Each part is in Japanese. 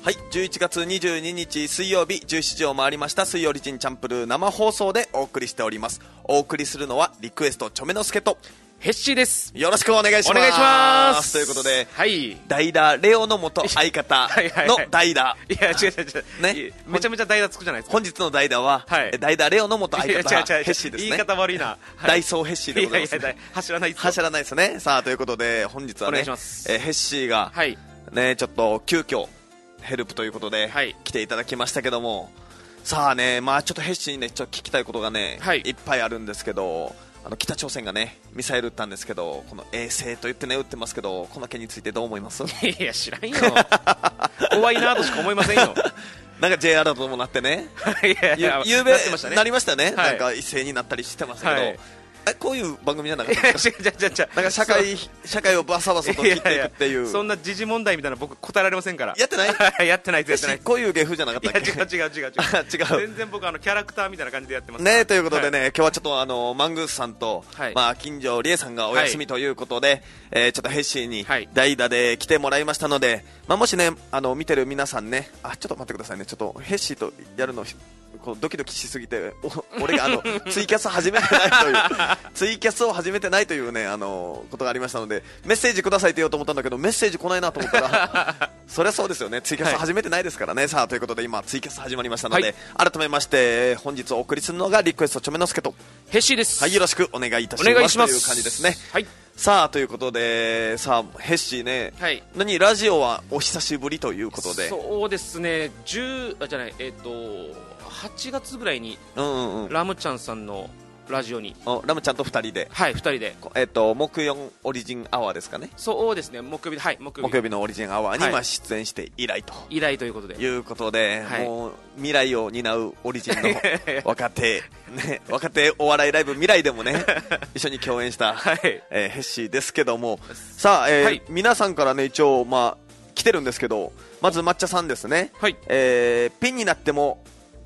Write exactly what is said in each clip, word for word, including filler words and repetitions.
はい、じゅういちがつにじゅうににち水曜日じゅうしちじを回りました。水曜リチンチャンプルー生放送でお送りしております。お送りするのはリクエストチョメノスケとヘッシーです。 よろしくお願いします。 お願いします。 ということで、 はい、 代打レオの元相方の代打。 いや違う違う違う、ね、めちゃめちゃ代打つくじゃないですか。 本日の代打は、はい、代打レオの元相方ヘッシーですね。 言い方悪いな。 ダイソーヘッシーでございます、ね。 いやいや走らないです。 走らないですね。さあということで本日はね、えー、ヘッシーが、はい、ねちょっと急遽ヘルプということで、はい、来ていただきましたけども、さあね、まあちょっとヘッシーにねちょっと聞きたいことがね、はい、いっぱいあるんですけど、あの北朝鮮がねミサイル撃ったんですけど、この衛星と言ってね撃ってますけど、この件についてどう思います？ いや知らんよ。怖いなとしか思いませんよ。 なんか J アラートもなってね、いやいやゆうべ な, ね、なりましたね、はい、なんか一斉になったりしてますけど、はい、えこういう番組じゃなかったですか？なんか社会社会をバサバサと切っていくっていう、いやいやそんな時事問題みたいな僕答えられませんから。 やってない？ やってないです。やってない。 こういう芸風じゃなかったっけ？ いや違う違う違う違う違う。全然僕あのキャラクターみたいな感じでやってますね。ということでね、はい、今日はちょっとあのマングースさんと、はい、まあ金城理恵さんがお休みということで、はい、えー、ちょっとヘッシーに代打で来てもらいましたので、まあもしねあの見てる皆さんね、あちょっと待ってくださいね、ちょっとヘッシーとやるのこうドキドキしすぎて、俺があのツイキャス始めてないというツイキャスを始めてないというねあのことがありましたので、メッセージくださいって言おうと思ったんだけどメッセージ来ないなと思ったらそりゃそうですよね、ツイキャス始めてないですからね、はい、さあということで今ツイキャス始まりましたので、はい、改めまして本日お送りするのがリクエストチョメノスケとヘッシーです。 はい、よろしくお願いいたします。お願いしますという感じですね。 はい、 さあということで、さあヘッシーね、はい、何ラジオはお久しぶりということで。 そうですね、じゅうあじゃないえっ、ー、とはちがつぐらいに、うんうんうん、ラムちゃんさんのラジオに、 ラムちゃんとふたりで、 はいふたりで、 えー、と木曜オリジンアワーですかね。 そうですね、木曜日、はい、木曜日、 木曜日のオリジンアワーに、はい、まあ出演して以来と以来ということでいうことで、はい、もう未来を担うオリジンの若手、ね、若手お笑いライブ未来でもね一緒に共演した、はい、えー、ヘッシーですけども、さあ、えーはい、皆さんからね一応、まあ、来てるんですけど、まず抹茶さんですね、はい、えー、ピンになっても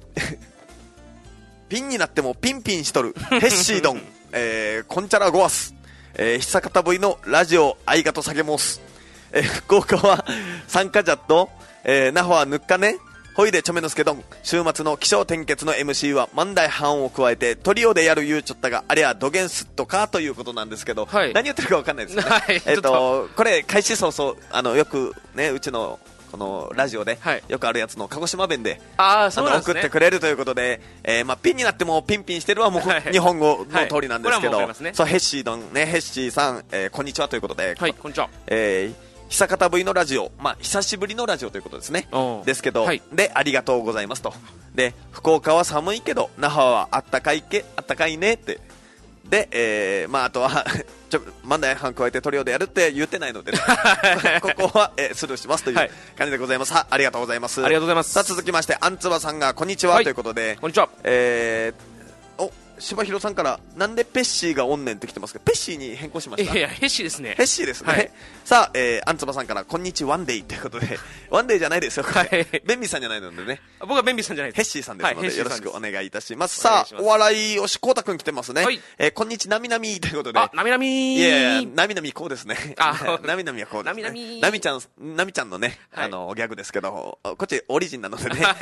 ピンになってもピンピンしとるヘッシードン、えー、コンチャラゴアス、えー、久方ぶりのラジオあいがとさげもす、えー、福岡は参加ジャット、えー、那覇はぬっかねほいでチョメノスケドン、週末の起承転結の エムシー は万代半を加えてトリオでやる言うちょったが、あれはドゲンスットかということなんですけど、はい、何言ってるか分かんないですね、はい、えー、とこれ開始早々あのよくねうちのこのラジオでよくあるやつの鹿児島弁で、はい、ああの送ってくれるということで、えーまあ、ピンになってもピンピンしてるはもう、はい、日本語の通りなんですけど、はい、ね、そうヘッシードンね、ヘッシーさん、えー、こんにちはということで、はい、こんにちは、えー、久方ぶりのラジオ、まあ、久しぶりのラジオということですね、ですけど、はい、でありがとうございますと、で福岡は寒いけど那覇はあったかいけあったかいねってで、えーまあ、あとはちょ万代半加えてトリオでやるって言ってないので、ね、ここは、えー、スルーしますという感じでございます、はい、ありがとうございます。 ありがとうございます。 さあ続きましてアンツバさんがこんにちは、はい、ということで、 こんにちは、 えー、お柴弘さんからなんでペッシーがおんねんって来てますけど、ペッシーに変更しました。 いやいやヘッシーですね、 ヘッシーですね、はい、さあ、えー、アンツバさんからこんにちワンデイということでワンデイじゃないですよ、はい、ベンビーさんじゃないのでね、 僕はベンビーさんじゃないです、 ヘッシーさんですので、はい、よろしくお願いいたします。さあお笑い推しこうたくん来てますね、はい、えー、こんにちなみなみということで、 あなみなみいやいやなみなみこうですね、あなみなみはこうですね、なみなみなみちゃんなみちゃんのね、はい、あのギャグですけど、こっちオリジンなのでね、はい、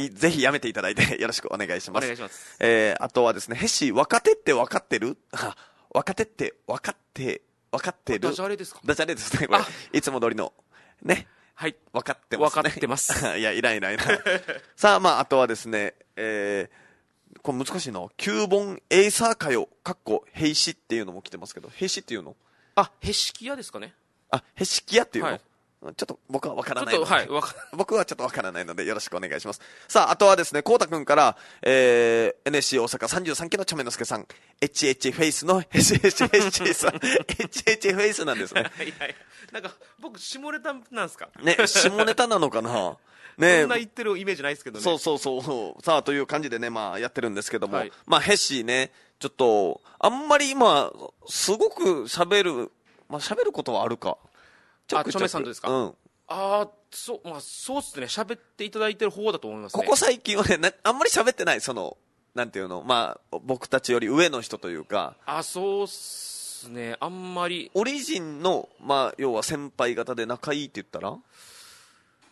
ぜひやめていただいてよろしくお願いします。 お願いします。 えー、あとはですね、ヘッシー若手って分かってる？若手って分かって分かってる？ ダジャレですか？ ダジャレですねこれ、いつも通りのね、 はい、 分かってますね。 分かってますいやいらんいらんいらんさあ、まああとはですね、えー、これ難しいな、きゅうぼんエイサーかよかっこヘイシっていうのも来てますけど、ヘイシっていうの、 あヘシキヤですかね、 あヘシキヤっていうの、はい、ちょっと僕は分からないので、はい、 か僕はちょっと分からないのでよろしくお願いします。さああとはですね、こうたくんから、えー、エヌエスシー 大阪さんじゅうさんきのチョメノスケさん、 エイチエイチ フェイスの エイチエイチ フェイスさんエイチエイチ フェイスなんですねいやいやなんか僕下ネタなんですかね、下ネタなのかなね、 そんな言ってるイメージないですけどね。 そうそうそうさあという感じでね、まあやってるんですけども、はい、まあヘッシーね、ちょっとあんまり今すごく喋る、まあ喋ることはあるか、 ちょくちょく、あ、チョメさんとですか、 うん、 あそう、まあ、そうっすね、喋っていただいてる方だと思いますね。 ここ最近はね、なあんまり喋ってない、そのなんていうの、まあ僕たちより上の人というか、 あそうっすね、あんまりオリジンの、まあ要は先輩方で仲いいって言ったら、は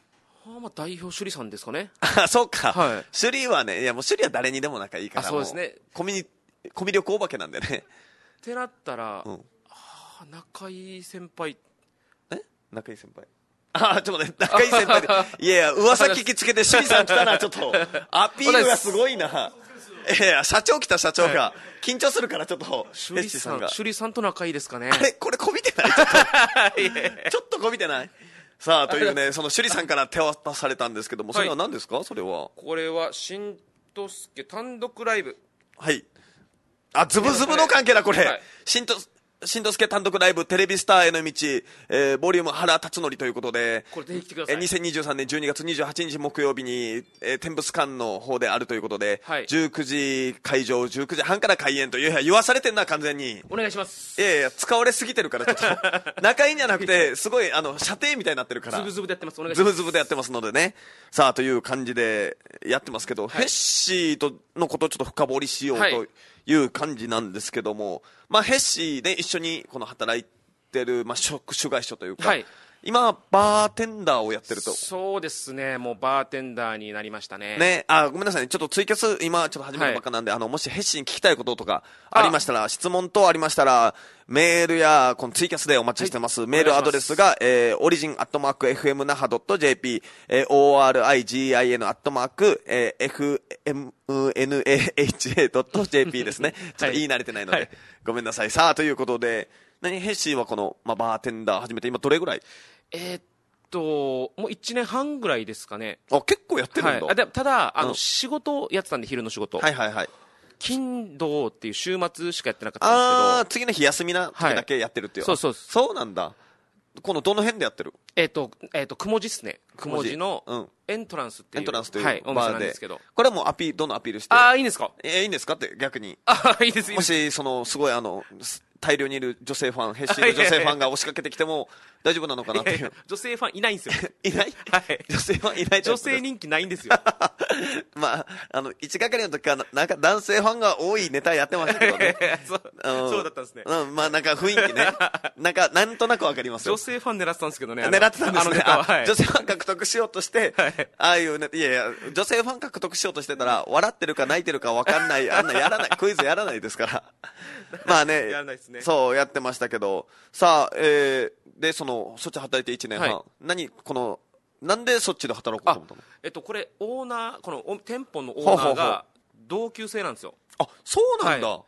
まあ代表首里さんですかね。 あ、そうか。 はい。 首里はね、いやもう首里は誰にでも仲いいから。 あ、そうですね。 コミュニ、コミュ力お化けなんでね。 ってなったら、 うん、 あ仲いい先輩。 え仲いい先輩。あ、ちょっとね、仲いい先輩で。いやいや、噂聞きつけて首里さん来たな、ちょっと。アピールがすごいな。いやいや、社長来た、社長が。はい、緊張するから、ちょっと、 首里さん、首里さんと仲いいですかね。 あれこれこびてないちょっと。ちょっとこびてないさあ、というね、その首里さんから手渡されたんですけども、それは何ですか、はい、それは。 これは、しんとすけ単独ライブ。 はい。あ、ズブズブの関係だ、これ。はい、しんと、しんとすけ単独ライブ、テレビスターへの道、えー、ボリューム原辰徳ということで、 これぜひ来てください。 えー、にせんにじゅうさんねんじゅうにがつにじゅうはちにち木曜日に、えー、天物館の方であるということで、はい、じゅうくじ会場、じゅうくじはんから開演という、言わされてんな、完全に。 お願いします。 いやいや、使われすぎてるから、ちょっと。仲いいんじゃなくて、すごい、あの、射程みたいになってるから。 ズブズブでやってます。お願いします。ズブズブでやってますのでね。さあ、という感じでやってますけど、はい、ヘッシーとのことをちょっと深掘りしようと。はいいう感じなんですけども、まあ、ヘッシーで一緒にこの働いてる、まあ、職種外所というか、はい、今バーテンダーをやってると。 そうですね、もうバーテンダーになりましたね。 ね、あ、ごめんなさいね、ちょっとツイキャス今ちょっと始めたばっかなんで、はい、あのもしヘッシーに聞きたいこととかありましたら、質問等ありましたらメールやこのツイキャスでお待ちしてます。はい、メールアドレスが、えー、オリジンアットマーク エフエムナハドットジェーピー、えー、オーアールアイジーアイエヌ アットマーク、えー、エフエムエヌエーエイチエードットジェーピー ですね。ちょっと言い慣れてないので、はい、ごめんなさい。さあということで、何ヘッシーはこの、まあ、バーテンダー始めて今どれぐらい？ えーともういちねんはんぐらいですかね。 あ、結構やってるんだ。 はい、でただあの、うん、仕事やってたんで、昼の仕事、 はいはいはい、 金土っていう週末しかやってなかったんですけど、 あ、次の日休みな時だけやってるっていう、 はい、そうそうそうなんだ。このどの辺でやってる？ えっ、ー、と、えっ、ー、と、くもじっすね。くもじのエントランスっていう、 エントランスという、 はい、お店なんですけど、 これはもうアピール、どんどんアピールして、 ああ、いいんですか？ えー、いいんですかって逆に、 ああ、いいです、いいです。 もしそのすごいあの大量にいる女性ファン、ヘッシーの女性ファンが押しかけてきても大丈夫なのかなっていう。いやいや、 女性ファンいないんですよ。 いない、 はい、 女性ファンいない。 女性人気ないんですよ。 まあ、あの一係の時からなんか男性ファンが多いネタやってましたけどね。 そう、そうだったんですね。 うん、まあなんか雰囲気ね、なんかなんとなくわかりますよ。 女性ファン狙ってたんですけどね。 狙ってたんですね。あ、 はい、 女性ファン獲得しようとして、はい、ああいうね、いやいや、女性ファン獲得しようとしてたら笑ってるか泣いてるかわかんない、あんなやらない、クイズやらないですから。まあね、 やらないですね。 そうやってましたけど、さあ、えー、でそのそっち働いていちねんはん、はい、何このなんでそっちで働こうと思ったの？ えっとこれオーナー、この店舗のオーナーが同級生なんですよ。 あ、そうなんだ。はい、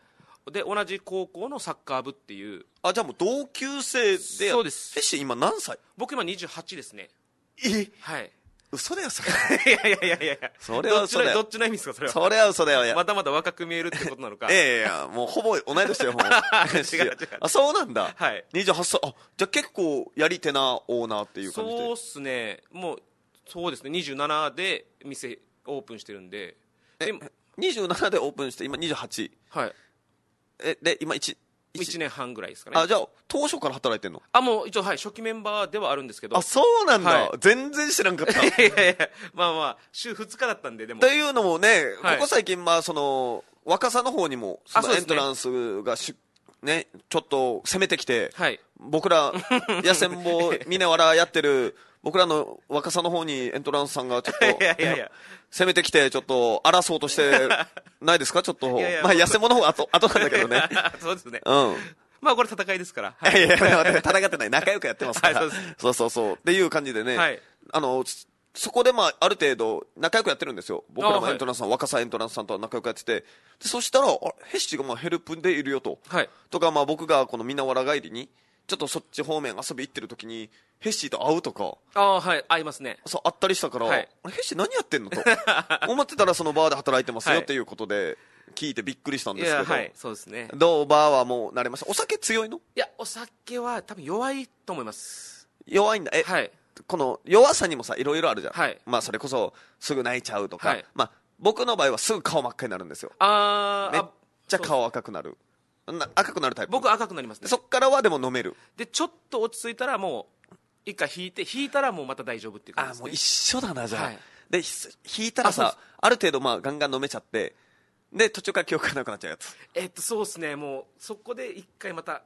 で同じ高校のサッカー部っていう。 あ、じゃあもう同級生で。 そうです。 ヘッシー今何歳？ 僕今にじゅうはちですね。 え、 はい。 嘘だよそれ。いやいやいやいや、それは嘘だよ。どっちの意味ですかそれは。 それは嘘だよ。 まだまだ若く見えるってことなのか。 いやいや、もうほぼ同い年だよ。もう違う違う。 あ、そうなんだ。 はい。 にじゅうはっさい。あ、じゃあ結構やり手なオーナーっていう感じで。 そうっすね。もうそうですね。にじゅうななで店オープンしてるんで。 え、にじゅうななでオープンして今にじゅうはち。 はい。 え、で今いち。 いちねんはんぐらいですかね。 あ、じゃあ当初から働いてんの？ あ、もう一応、はい、初期メンバーではあるんですけど。 あ、そうなんだ。はい、全然知らんかった。 いやいやいや、まあまあ週ふつかだったんで。でもというのもね、はい、ここ最近まあその若さの方にもそのエントランスがし、ね、ちょっと攻めてきて、はい、僕ら野戦坊峰原やってる僕らの若さの方にエントランスさんがちょっといやいやいや攻めてきてちょっと争おうとしてないですか？ちょっといやいや、まあ野戦坊の方が後後なんだけどね。 そうですね。 うん。 まあこれ戦いですから。 はい、いやいや、戦ってない。仲良くやってますから。はい、そうです。そうそうそう。っていう感じでね。はい、あの、そこでまあ、ある程度、仲良くやってるんですよ。僕らもエントランスさん、はい、若さエントランスさんとは仲良くやってて。でそしたら、あヘッシーがまあヘルプでいるよと。はい。とか、まあ僕がこの皆原帰りに、ちょっとそっち方面遊び行ってる時に、ヘッシーと会うとか。 ああ、はい、会いますね。 そう、会ったりしたから、はい、ヘッシー何やってんのと。思ってたらそのバーで働いてますよっていうことで、はい聞いてびっくりしたんですけど、 はい、そうですね。 どうバーはもう慣れました？お酒強いの？ いや、お酒は多分弱いと思います。 弱いんだ。え、はい、この弱さにもさいろいろあるじゃん。はい、まあそれこそすぐ泣いちゃうとか、はい、まあ僕の場合はすぐ顔真っ赤になるんですよ。 あー、 めっちゃ顔赤くなる。な赤くなるタイプ。 僕赤くなりますね。 そっからはでも飲める。 でちょっと落ち着いたらもう一回引いて引いたらもうまた大丈夫っていう感じですね。 あ、もう一緒だなじゃあ。はい、で引いたらあさ あ, ある程度まあガンガン飲めちゃって。で途中から記憶がなくなっちゃうやつ。 えっとそうですね。もうそこで一回また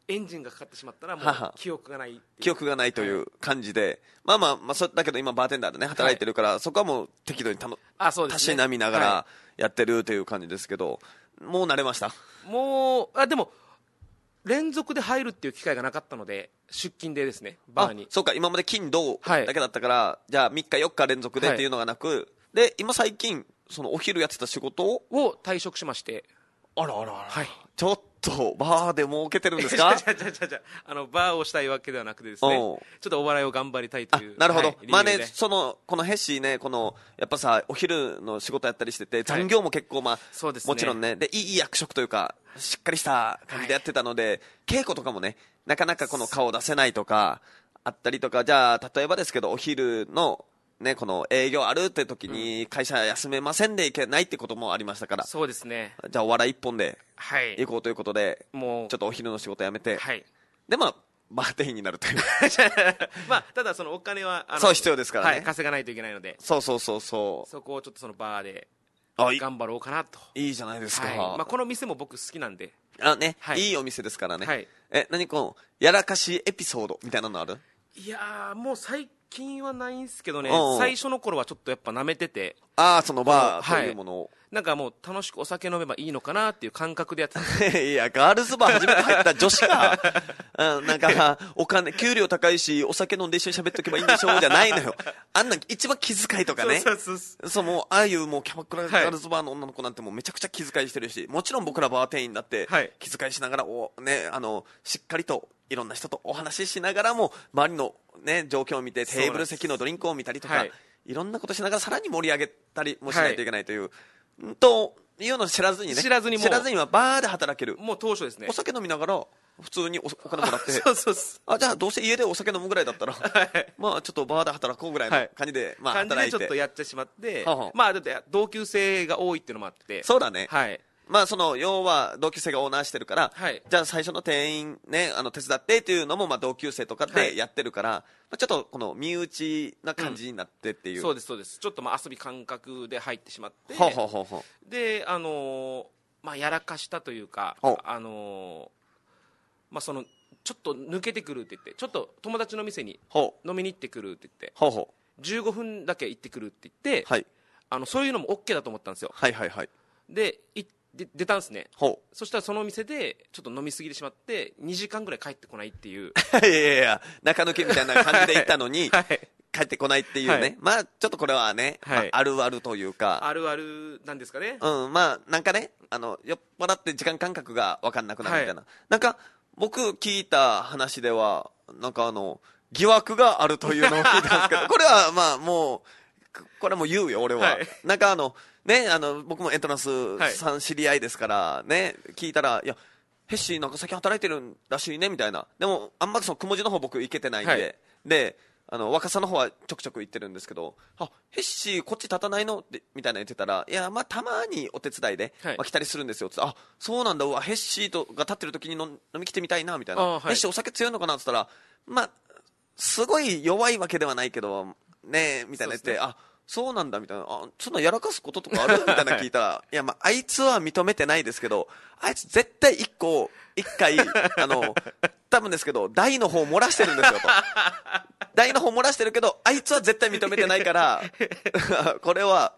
エンジンがかかってしまったらもははう記憶がないっていう記憶がないという感じで、まあまあ、まあ、そだけど今バーテンダーでね働いてるから、そこはもう適度にたのあそうですねたしなみながはらやってるという感じですけど、もう慣れました。 もうあでも連続で入るっていう機会がなかったので、出勤でですね、バーに。 あそうか、今まで金土はいだけだったから、じゃあみっかよっか連続でっていうのがなく、で今最近そのお昼やってた仕事をを退職しまして、 あらあらあら、 はいちょっとバーで儲けてるんですか？ じゃじゃじゃじゃあのバーをしたいわけではなくてですね、 おうちょっとお笑いを頑張りたいとあいう。 なるほど、 はいまあね理由でそのこのヘッシーね、このやっぱさお昼の仕事やったりしてて残業も結構まあ、 そうですねもちろんね、でいい役職というかしっかりした感じでやってたので、稽古とかもねなかなかこの顔出せないとかあったりとか、じゃあ例えばですけどお昼のねこの営業あるって時に会社休めませんでいけないってこともありましたから、 そうですね、 じゃあお笑い一本ではい行こうということで、 もうちょっとお昼の仕事辞めて、 はいでまあバーテンになるというまあただそのお金はあのそう必要ですからね、 はい、稼がないといけないので、 そうそうそうそうそこをちょっとそのバーであいい頑張ろうかなと。 いいじゃないですか、 はいまあ、この店も僕好きなんで。 あね、 はいいいお店ですからね、 はいえ何このやらかしエピソードみたいなのある？ いやーもう最近はないんですけどね、 おうおう最初の頃はちょっとやっぱ舐めてて、 ああそのバーとはいいうものを、 なんかもう楽しくお酒飲めばいいのかなっていう感覚でやってたんですいやガールズバー初めて入った女子かうんなんかお金給料高いしお酒飲んで一緒に喋っとけばいいんでしょうじゃないのよあんな一番気遣いとかね、 そうそうそうそうもうああいうもうキャバクラはいガールズバーの女の子なんてもうめちゃくちゃ気遣いしてるし、もちろん僕らバー店員だってはい気遣いしながらお、ね、あのしっかりといろんな人とお話ししながらも周りの、ね、状況を見てテーブル席のドリンクを見たりとか、 はいいろんなことしながらさらに盛り上げたりもしないといけないという、んというのを知らずにね知らずにもうはバーで働ける、 もう当初ですねお酒飲みながら普通におお金もらってそうそうそうあじゃあどうせ家でお酒飲むぐらいだったら、まあちょっとバーで働こうぐらいの感じで、まあ感じ働いてでちょっとやってしまって、 はあはあまあだって同級生が多いっていうのもあってそうだね、 はいまあその要は同級生がオーナーしてるから、 はいじゃあ最初の店員ねあの手伝ってっていうのもまあ同級生とかはいでやってるから、まあ、ちょっとこの身内な感じになってっていう、 そうですそうです、ちょっとまあ遊び感覚で入ってしまって、 ほうほうほうほであのーまあやらかしたというか、 ほうあのーまあそのちょっと抜けてくるって言って、ちょっと友達の店にうほう飲みに行ってくるって言ってほうほじゅうごふんだけ行ってくるって言って、 はいあのそういうのも OK だと思ったんですよ。 はいはいはいでいで出たんですね。 ほそしたらそのお店でちょっと飲みすぎてしまってにじかんぐらい帰ってこないっていうういやいやいや中抜きみたいな感じで行ったのに、 はい帰ってこないっていうね、 はいまあちょっとこれはね、 はいまあ、あるあるというか、 あるあるなんですかね。 うん、まあなんかねあの酔っ払って時間感覚が分かんなくなるみたいな、 はなんか僕聞いた話ではなんかあの疑惑があるというのを聞いたんですけどこれはまあもうこれはもう言うよ俺は、 はいなんかあのねあの僕もエントランスさん知り合いですからね、聞いたらいやヘッシーなんか先働いてるらしいねみたいな、でもあんまりそのくもじの方僕行けてないんで、 はいであの若さの方はちょくちょく行ってるんですけど、あヘッシーこっち立たないのってみたいな言ってたら、いやまあたまにお手伝いで、 はいまあ、来たりするんですよつって、あそうなんだ、うわヘッシーとが立ってる時に飲飲み来てみたいなみたいな、 あはいヘッシーお酒強いのかなって言ったら、まあすごい弱いわけではないけどねみたいな言って、 そうですねあそうなんだみたいな、あそんなやらかすこととかあるみたいな聞いたらいやまああいつは認めてないですけど、あいつ絶対一個一回あの多分ですけど大の方漏らしてるんですよと大の方漏らしてるけどあいつは絶対認めてないからこれは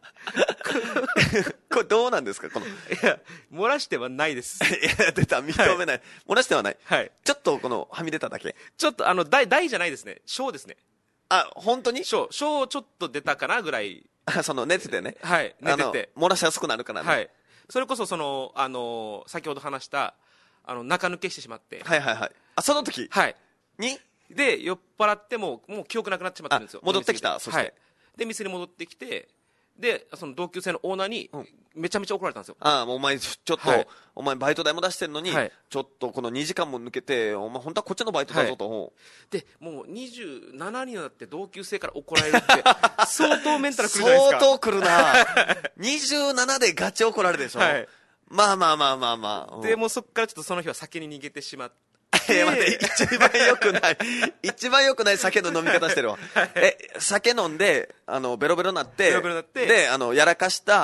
これどうなんですかこのいいや漏らしてはないですや出た認めない、漏らしてはない、 はいちょっとこのはみ出ただけ、 ちょっとあの大大じゃないですね、小ですね。 あ本当に小小ちょっと出たかなぐらい。 あその寝ててね、 はい寝ててあの漏らしやすくなるからね、 はい、それこそそのあの先ほど話したあの中抜けしてしまってはいはいはい、あその時はいにで酔っ払ってももう記憶なくなっちまってるんですよ。 あ戻ってきた飲み過ぎてそしてはい、で店に戻ってきて、でその同級生のオーナーにうんめちゃめちゃ怒られたんですよ。 ああもうお前ちょっと、 はいお前バイト代も出してるのに、 はいちょっとこのにじかんも抜けてお前本当はこっちのバイトだぞと、 でもうにじゅうななになって同級生から怒られるって相当メンタルくるじゃないですか。 相当来るなにじゅうななでガチ怒られるでしょ、 はいまあまあまあまあまあ、うんでもうそこからちょっとその日は酒に逃げてしまっていや待って一番良くない一番良くない酒の飲み方してるわ、え酒飲んであのベロベロなってベロベロなってであのやらかした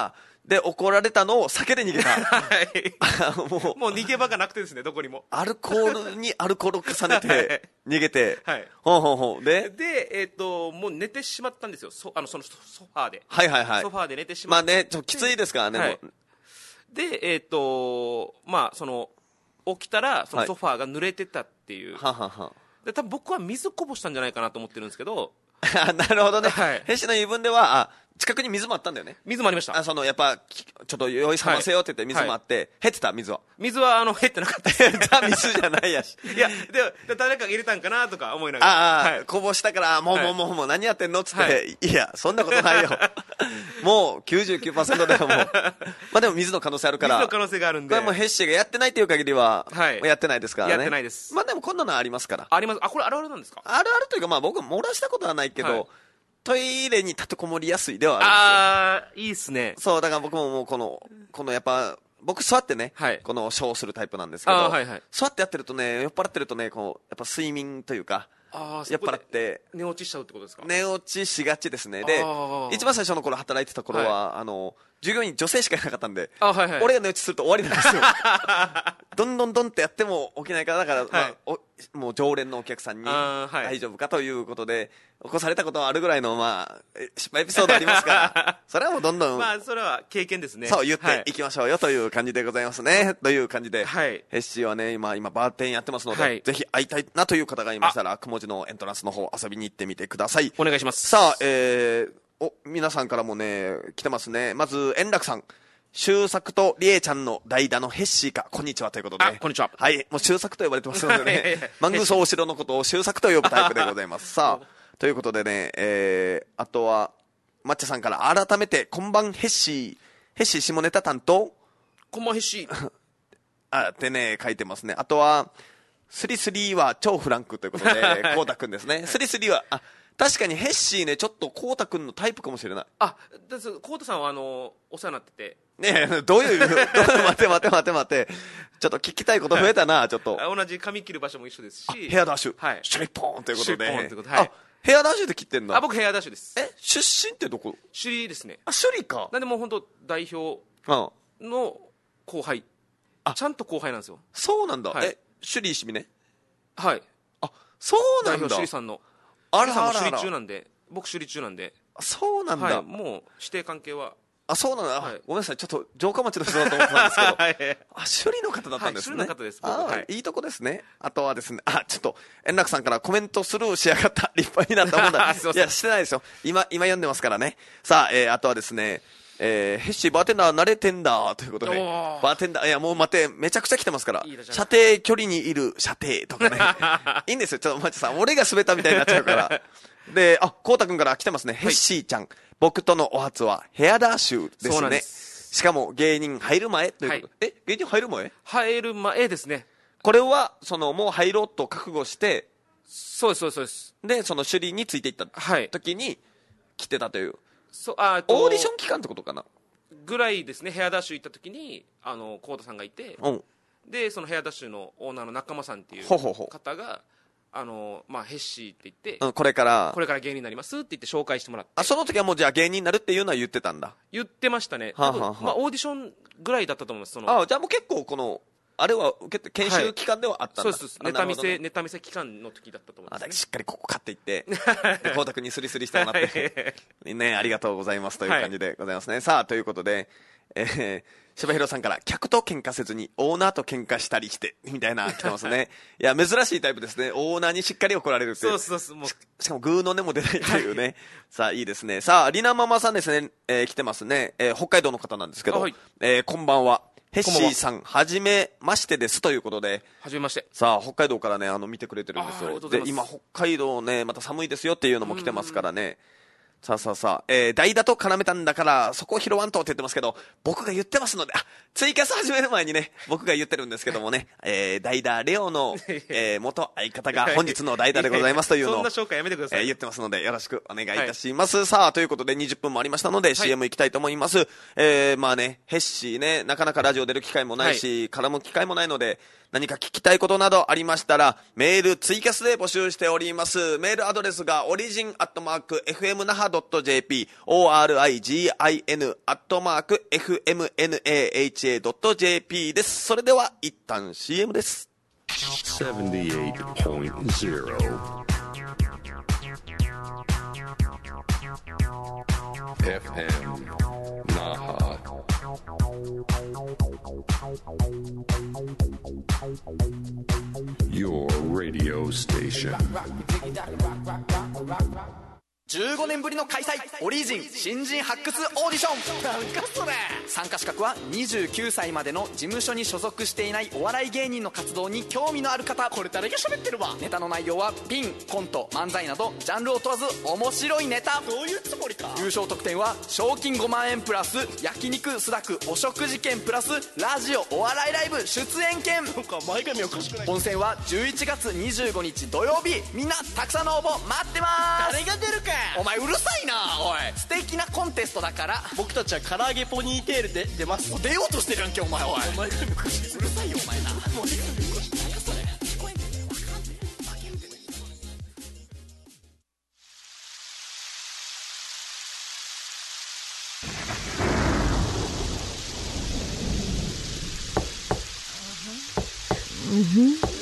で、怒られたのを酒で逃げた。 はい。もう、もう逃げ場がなくてですね、どこにも。 アルコールにアルコールを重ねて、逃げて。 はい。 ほうほうほう。で、 で、えっと、もう寝てしまったんですよ。そ、あの、そのソファーで。 はいはいはい。 ソファーで寝てしまって。 まあね、ちょっときついですからね。 はい、で、えっと、まあ、その、起きたら、そのソファーが濡れてたっていう。 ははは。 で、多分僕は水こぼしたんじゃないかなと思ってるんですけど。 なるほどね。 はい。 ヘッシーの言い分では、あ、近くに水もあったんだよね。 水もありました。 あ、その、やっぱ、ちょっと用意さませよって言って水もあって、はい、減ってた水は。 水は、あの、減ってなかった。 減った水じゃないやし。 いや、で、誰かが入れたんかなとか思いながら。 ああ、 はい、 こぼしたから、もう、もう、もう、もう、何やってんのっつって、はい、いや、そんなことないよ。もう、きゅうじゅうきゅうパーセント だよ、もう。まあでも水の可能性あるから。 水の可能性があるんで。 これもヘッシーがやってないっていう限りは、はい、やってないですからね。 やってないです。 まあでもこんなのありますから。 あります。あ、これあるあるなんですか？ あるあるというか、まあ僕漏らしたことはないけど、はい、トイレに立てこもりやすいではあるんですよ。 ああ、いいっすね。 そう、だから僕ももうこの、このやっぱ、僕座ってね、はい、このショーをするタイプなんですけど、はいはい、座ってやってるとね、酔っ払ってるとね、こう、やっぱ睡眠というか、 あ酔っ払って寝落ちしちゃうってことですか？ 寝落ちしがちですね。で、一番最初の頃働いてた頃は、はい、あの、従業員女性しかいなかったんで、 はいはい、 俺が寝落ちすると終わりなんですよ。どんどんどんってやっても起きないから、だから、はい、まあ、おもう常連のお客さんに大丈夫かということで、起こされたことはあるぐらいの、まあ、失敗エピソードありますから、それはもうどんどん。 まあ、それは経験ですね。 そう、言っていきましょうよという感じでございますね。はい、という感じで、 はい、 ヘッシーはね、今、今、バーテンやってますので、はい、ぜひ会いたいなという方がいましたら、くもじのエントランスの方遊びに行ってみてください。 お願いします。 さあ、えー、お、皆さんからもね、来てますね。まず、円楽さん。周作とりえちゃんの代打のヘッシーか、こんにちはということで。 あ、こんにちは。 はい、もう周作と呼ばれてますのでね。マングース大城のことを周作と呼ぶタイプでございます。さあ、ということでね、えー、あとは、抹茶さんから改めて、こんばんヘッシー。ヘッシー下ネタ担当こんばんヘッシー。 あ、ってね、書いてますね。あとは、スリスリーは超フランクということで、コウタくんですね。スリスリーは、あ、確かにヘッシーね、ちょっとコウタくんのタイプかもしれない。 あ、コウタさんはあの、お世話になってて。 ねえ、どういう、どういう待て待て待て待て。ちょっと聞きたいこと増えたな、ちょっと。 同じ髪切る場所も一緒ですし。 ヘアダッシュ。 はい。 シュリッポーンということで。 シュリッポーンということで。はい。 あ、ヘアダッシュで切ってんの？ あ、僕ヘアダッシュです。 え、出身ってどこ？ 首里ですね。 あ、首里か。 なんでもう本当代表の後輩。あ、ちゃんと後輩なんですよ。 そうなんだ。え、首里石見ね。 はい。 あ、そうなんだ。 代表首里さんの。 あらあらあら。 首里中なんで。僕首里中なんで。 そうなんだ。 はい、もう指定関係は。 あ、そうなんだ、はい、ごめんなさい、ちょっと城下町の人だと思ったんですけど、はい、あ、首里の方だったんですね。 はい、首里の方です。 あ、はい、いいとこですね。あとはですね、あ、ちょっと円楽さんからコメントスルーしやがった、立派になったもんだ。いや、してないですよ。今、今読んでますからね。さあ、えー、あとはですね、えー、ヘッシーバーテンダー慣れてんだということで、バーテンダー、いやもう待て、めちゃくちゃ来てますから、いい射程距離にいる射程とかね、いいんですよ、ちょっと待ってさん、俺が滑ったみたいになっちゃうから。で、あ、こうたくんから来てますね、はい、ヘッシーちゃん、僕とのお初はヘアダッシュですね。すしかも芸人入る前ということ、はい、え、芸人入る前？ 入る前ですね。 これは、その、もう入ろうと覚悟して、 そうです、そうです、そうです。 で、その首里についていった時に来てたという。はい、 そう、あオーディション期間ってことかなぐらいですね。ヘアダッシュ行った時に、あの、コウタさんがいて、うん、で、そのヘアダッシュのオーナーの仲間さんっていう方が、ほうほうほう、あの、まあ、ヘッシーって言って、 うん、これから、 これから芸人になりますって言って紹介してもらって。 あ、その時はもうじゃあ芸人になるっていうのは言ってたんだ。 言ってましたね。はあはあはあ、まあ、オーディションぐらいだったと思います。そのあ、じゃあもう結構この、あれは受けて、研修期間ではあったんだ。 はい、そうです。ネタ見せ、ね、ネタ見せ期間の時だったと思います、ね。 あ、しっかりここ買っていって、コウタ君にスリスリしてもらって、ね、ありがとうございますという感じでございますね。はい、さあ、ということで、えー、柴弘さんから客と喧嘩せずにオーナーと喧嘩したりしてみたいな来てますね。いや珍しいタイプですね。オーナーにしっかり怒られるって。 そうそうそう。もうし, しかもグーの音も出ないというね。さあいいですね。さあリナママさんですね、えー、来てますね、えー。北海道の方なんですけど、はい、えー、こんばんは。ヘッシーさんはじめましてですということで、 はじめまして。 さあ北海道からねあの見てくれてるんですよ。で今北海道ねまた寒いですよっていうのも来てますからね。さあさあさあ、えー、代打と絡めたんだから、そこを拾わんとって言ってますけど、僕が言ってますので、あ、ツイキャス始める前にね、僕が言ってるんですけどもね、えー、代打レオの、えー、元相方が本日の代打でございますというのを、 そんな紹介やめてください。 えー、言ってますので、よろしくお願いいたします。はい、さあ、ということでにじゅっぷんもありましたので、はい、シーエム 行きたいと思います。えー、まあね、ヘッシーね、なかなかラジオ出る機会もないし、はい、絡む機会もないので、 何か聞きたいことなどありましたら、メール、ツイキャスで募集しております。メールアドレスが、オリジンアットマーク、エフエムナハドットジェーピー、オーアールアイジーアイエヌ アットマーク、エフエムナハドットジェーピー です。それでは、一旦 シーエム です。 セブンティーエイトポイントゼロ エフエム Naha Your radio station じゅうごねんぶりの開催、オリジン新人発掘オーディション。なんかそれ。参加資格はにじゅうきゅうさいまでの事務所に所属していないお笑い芸人の活動に興味のある方。これ誰が喋ってるわ。ネタの内容はピン、コント、漫才などジャンルを問わず面白いネタ。どういうつもりか。優勝特典は賞金ごまんえんプラス焼肉スダクお食事券プラスラジオお笑いライブ出演券。なんか前髪おかしくない。本選はじゅういちがつにじゅうごにち土曜日。みんなたくさんの応募待ってます。誰が出るか。お前うるさいな。おい、素敵なコンテストだから。僕たちは唐揚げポニーテールで出ます。もう出ようとしてるやんけお前。おい、お前がうるさいよお前な。もう出るんでよろしく。何やそれ。聞こえんねん。わかんねえ。負けるでね。 うんふん。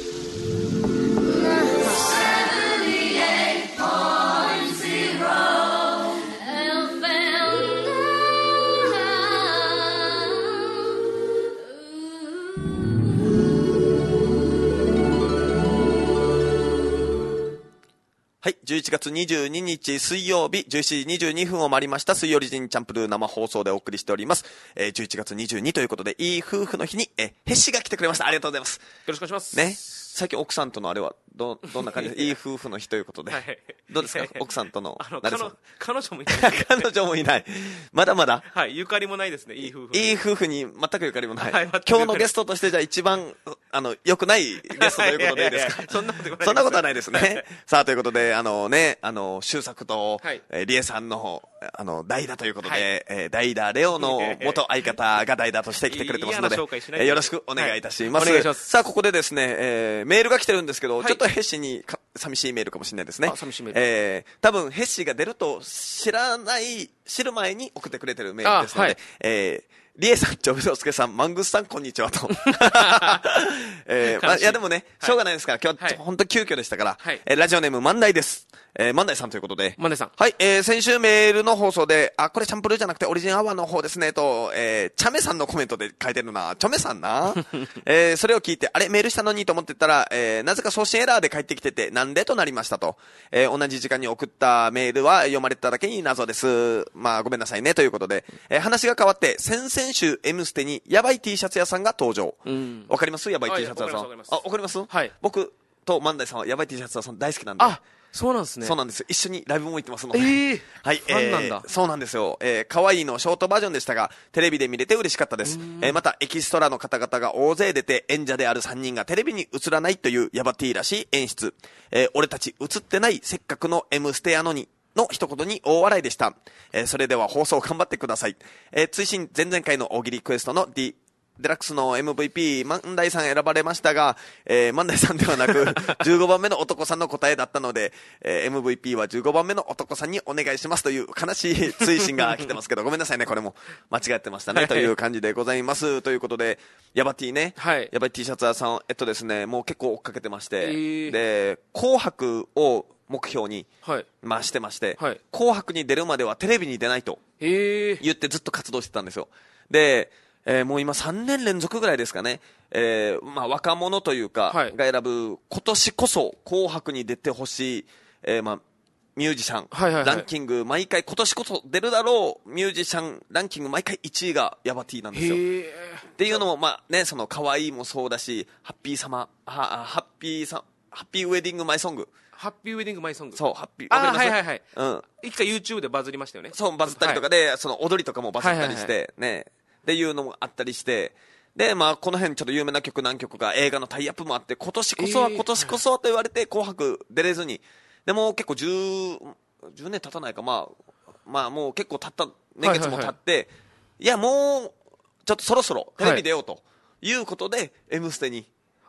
はい。じゅういちがつにじゅうににち水曜日じゅうしちじにじゅうにふんを回りました水曜オリジンチャンプルー生放送でお送りしております。えー、じゅういちがつにじゅうにということで、いい夫婦の日に、えー、へっしが来てくれました。ありがとうございます。よろしくお願いします。 ね。最近奥さんとのあれは、ど、どんな感じでいい夫婦の日ということで。はい、どうですか奥さんとの。 あの、彼女、彼女もいない。 彼女もいない。まだまだはい、ゆかりもないですね、いい夫婦。 いい夫婦に全くゆかりもない。はい、今日のゲストとしてじゃあ一番、あの、良くないゲストということでいいですか。 そんなことないです。 そんなことはないですね。さあ、ということで、あのね、あの、周作と、はい、えー、リエさんの、あの、代打ということで、はい、えー、代打レオの元相方が代打として来てくれてますので、えー、よろしくお願いいたします。はい、お願いします。さあ、ここでですね、えー、メールが来てるんですけど、はい、ちょっとヘッシーに寂しいメールかもしれないですね。 寂しいメール。 えー、多分ヘッシーが出ると知らない、知る前に送ってくれてるメールですので、はい、えー、リエさん、チョビロスケさん、マングスさん、こんにちはと。えー、まあ、いやでもね、しょうがないですから、今日は本当急遽でしたから、はい、えー、ラジオネーム万代です。えー、万代さんということで。 万代さん。 はい、えー、先週メールの放送で、あ、これチャンプルーじゃなくてオリジンアワーの方ですね、と、えー、チャメさんのコメントで書いてるな。チョメさんな。えー、それを聞いて、あれ、メールしたのにと思ってたら、えー、なぜか送信エラーで返ってきてて、なんでとなりましたと。えー、同じ時間に送ったメールは読まれただけに謎です。まあ、ごめんなさいね、ということで。えー、話が変わって、先々週 M ステにヤバい T シャツ屋さんが登場。わかりますヤバい T シャツ屋さん。あ、わかりますはい。僕と万代さんはヤバい T シャツ屋さん大好きなんで。 あ、そうなんですね。 そうなんですよ。一緒にライブも行ってますので。 えー、 はい、えー、そうなんですよ。えー、可愛いのショートバージョンでしたが、テレビで見れて嬉しかったです。えー、また、エキストラの方々が大勢出て、演者であるさんにんがテレビに映らないというヤバ T らしい演出。えー、俺たち映ってないせっかくの M ステやのに、の一言に大笑いでした。えー、それでは放送頑張ってください。えー、追伸前々回の大喜利クエストの D、デラックスの エムブイピー、万代さん選ばれましたが、えー、万代さんではなく、じゅうごばんめの男さんの答えだったので、えー、エムブイピー はじゅうごばんめの男さんにお願いしますという悲しい追伸が来てますけど、ごめんなさいね、これも。間違ってましたね、という感じでございます。ということで、ヤバ T ね。はい。ヤバ T シャツ屋さん、えっとですね、もう結構追っかけてまして、えー、で、紅白を目標に、はい。まあしてまして、はい。紅白に出るまではテレビに出ないと、言ってずっと活動してたんですよ。で、えー、もう今さんねん連続ぐらいですかね。えー、まあ若者というか、はい、が選ぶ今年こそ紅白に出てほしい、えー、まあミュージシャン、はいはいはい、ランキング毎回今年こそ出るだろうミュージシャンランキング毎回いちいがヤバ T なんですよ。っていうのもまあね、その可愛いもそうだし、ハッピー様、はハッピーさハッピーウェディングマイソング。 ハッピーウェディングマイソング。 そう、ハッピー。 ああ、はいはいはい。うん。一回 YouTube でバズりましたよね。 そう、バズったりとかで、はい、その踊りとかもバズったりして、はいはいはい、ね。っていうのもあったりして、で、まあ、この辺ちょっと有名な曲何曲か映画のタイアップもあって、今年こそは、今年こそはと言われて、紅白出れずに、でも結構じゅう、じゅうねん経たないか、まあ、まあもう結構経った、年月も経って、はいはいはい、いやもう、ちょっとそろそろテレビ出ようということで、はい、M ステに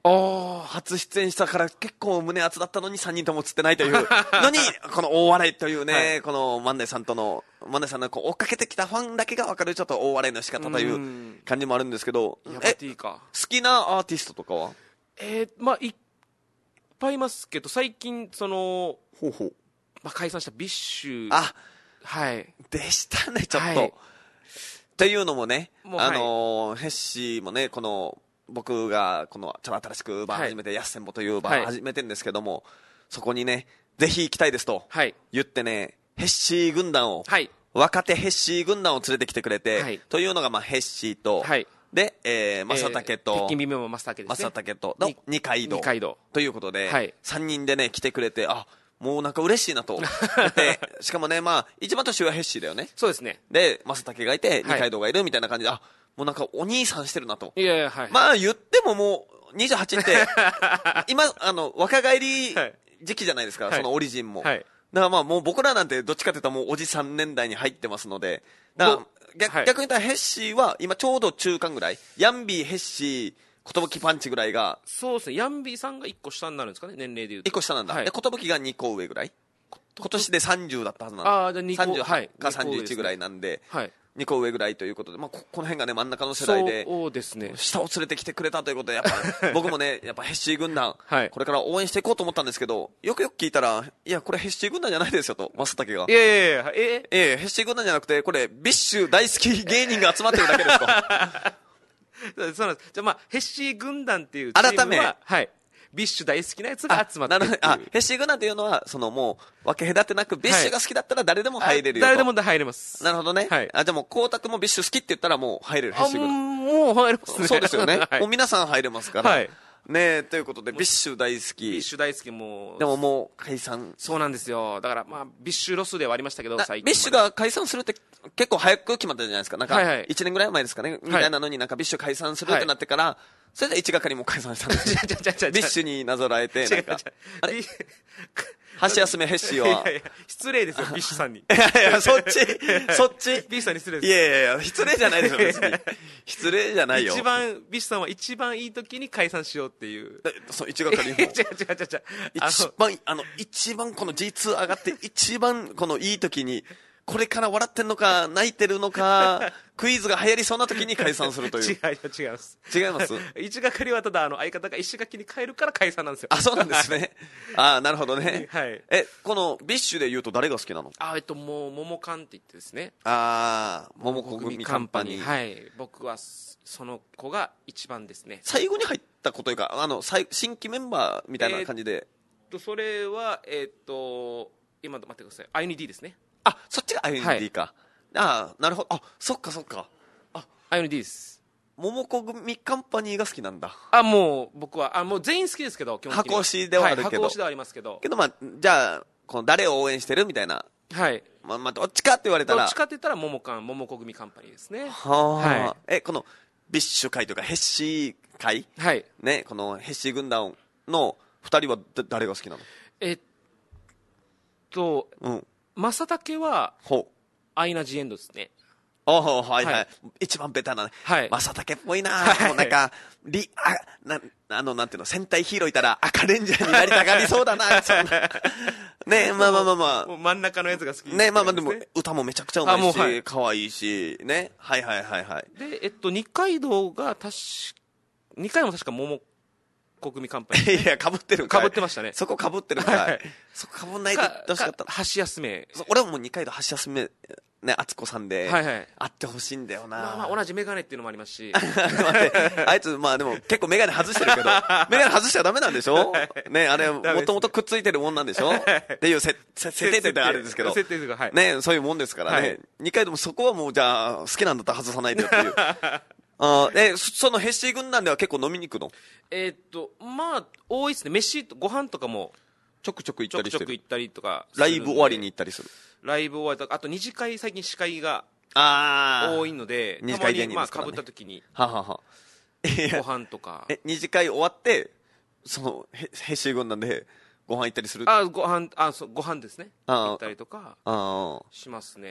あ初出演したから結構胸熱だったのにさんにんとも映ってないというのに、この大笑いというね、はい、この万内さんとの、万内さんのこう追っかけてきたファンだけが分かるちょっと大笑いの仕方という感じもあるんですけど、 ヤバティか。 好きなアーティストとかは？ えー、まあ、いっぱいいますけど、最近、その、 ほうほう。 まあ、解散したビッシュ。 あ、 はい。 でしたね、ちょっと。はい、っていうのもね、もあのー、ヘッシーもね、この、僕がこのちょっと新しくバー始めて、はい、ヤッセンボというバー始めてるんですけども、はい、そこにね、ぜひ行きたいですと言ってね、ヘッシー軍団を、はい、若手ヘッシー軍団を連れてきてくれて、はい、というのがまあヘッシーと、はい、で、えー、正竹と、 えー、鉄筋ビームも正竹ですね。 正竹との二階堂ということで、はい、さんにんでね、来てくれて、あ、もうなんか嬉しいなと。で、しかもね、まあ、一番年上はヘッシーだよね。 そうですね。 で、正竹がいて、二階堂がいるみたいな感じで、あ、もうなんかお兄さんしてるなと。 いやいや、はい。 まあ言ってももうにじゅうはちって、今、あの、若返り時期じゃないですか、はい、そのオリジンも。はい。だからまあもう僕らなんてどっちかというともうおじさん年代に入ってますので、だから逆、はい、逆に言ったらヘッシーは今ちょうど中間ぐらい、ヤンビー、ヘッシー、寿パンチぐらいが。 そうですね、ヤンビーさんがいっこ下になるんですかね、年齢でいうと。 いっこ下なんだ。はい、で、寿がにこ上ぐらい。今年でさんじゅうだったはずなんで。 ああ、じゃあにこ。 さんじゅうはちかさんじゅういちぐらいなんで。はい。にこ上ぐらいということで、まあ、こ, この辺がね真ん中の世代で、 そうですね、 下を連れてきてくれたということで、やっぱ僕もね、やっぱヘッシー軍団、はい、これから応援していこうと思ったんですけど、よくよく聞いたら、いや、これヘッシー軍団じゃないですよと、正竹が。 いやいやいや、えええ、ヘッシー軍団じゃなくて、これ、ビッシュ大好き芸人が集まってるだけですと。 そうなんです。じゃあ、まあ、ヘッシー軍団っていうチームは、改め、はい。ビッシュ大好きなやつが集まってるっていう。 あ、ヘッシー軍団っていうのは、そのもう、分け隔てなく、ビッシュが好きだったら誰でも入れるよと。 誰でも入れます。 なるほどね。はい。あ、じゃあもう、光沢もビッシュ好きって言ったらもう入れる、ヘッシー軍団。 もう入れますね。 そうですよね。 はい、 もう皆さん入れますから。はい。ねえ、ということで、ビッシュ大好き。 ビッシュ大好きもう。 でももう、解散。 そうなんですよ。だから、まあ、ビッシュロスではありましたけど、最近。 ビッシュが解散するって結構早く決まったじゃないですか。なんか、いちねんぐらい前ですかね。みたいなのになんかビッシュ解散するってなってから、それで一係も解散したんですよ。ビッシュになぞらえて、なんか。あれ箸休めヘッシーは。いやいや、 失礼ですよ、ビッシュさんに。いやいや、そっち、そっち。 ビッシュさんに失礼です。 いやいやいや、失礼じゃないですよ、別に。失礼じゃないよ。 一番、ビッシュさんは一番いい時に解散しようっていう。 そう、一係も。違う違う違う違う。 一番、あの、一番この ジーツー 上がって、一番このいい時に、これから笑ってんのか、泣いてるのか、クイズが流行りそうな時に解散するという。 違います違います。 違います一係はただ、あの、相方が石垣に帰るから解散なんですよ。 あ、そうなんですね。あ、なるほどね。 はい。 え、このビッシュで言うと誰が好きなの？ あ、えっと、もう、モモカンって言ってですね。 あー、モモコ組カンパニー。 はい。僕は、その子が一番ですね。 最後に入った子というか、あの、新規メンバーみたいな感じで。えー、っと、それは、えー、っと、今、待ってください。アイエヌディー ですね。 あ、そっちが アイエヌディー か。はい、ああ、なるほど。あ、そっかそっか。 あ、アイエヌディー です。 桃子組カンパニーが好きなんだ。 あ、もう、僕は、あ、もう全員好きですけど、基本的に。 箱推しではあるけど。はい、 箱推しではありますけど。 けど、まあ、じゃあ、この誰を応援してるみたいな。 はい。 まあ、まあ、どっちかって言われたら。 どっちかって言ったら、桃カン、桃子組カンパニーですね。 はあ。はい。え、この、ビッシュ会というか、ヘッシー会。 はい。 ね、このヘッシー軍団の二人は誰が好きなの？ えっと、うん。正竹は、 ほう。 アイナ・ジ・エンドですね。 おお、はいはい。はい、一番ベタなね。はい。正竹っぽいな、はい、もうなんか、リ、あ、な、あの、なんていうの、戦隊ヒーローいたら赤レンジャーになりたがりそうだな、そんな。ねまあまあまあまあ。 もう真ん中のやつが好き、 ね。ねまあまあでも、歌もめちゃくちゃうまいし、はい、可愛いし、ね。はいはいはいはい。 で、えっと、二階堂が確か、二階堂も確か桃組カンパニー、 ね。いや、被ってるんかい。 被ってましたね。 そこ被ってるんかい。はい、そこ被んないでほしかった。 箸休め。 俺はもう二階堂箸休め、ね、敦子さんで、はいはい、会ってほしいんだよな。 まあまあ、同じメガネっていうのもありますし。 待って、あいつ、まあでも、結構メガネ外してるけど、メガネ外しちゃダメなんでしょね、あれ、もともとくっついてるもんなんでしょっていう設定って言ったらあれですけど、 設定というか、はい。 ね、そういうもんですからね。二階堂もそこはもう、じゃあ、好きなんだったら外さないでっていう。あえ、そのヘッシー軍団では結構飲みに行くの？ えー、っと、まあ、多いですね。飯、ご飯とかも、 ちょくちょく行ったりしてる。 ちょくちょく行ったりとか。 ライブ終わりに行ったりする。 ライブ終わりとか、あと二次会、最近司会が多いので、 二次会芸人まあ、 ですからね。 被った時に、 ははは。 ご飯とか。 え、二次会終わって、その、ヘッシー軍団でご飯行ったりする？ あ、ご飯、あ、そう、ご飯ですね。行ったりとか、しますね。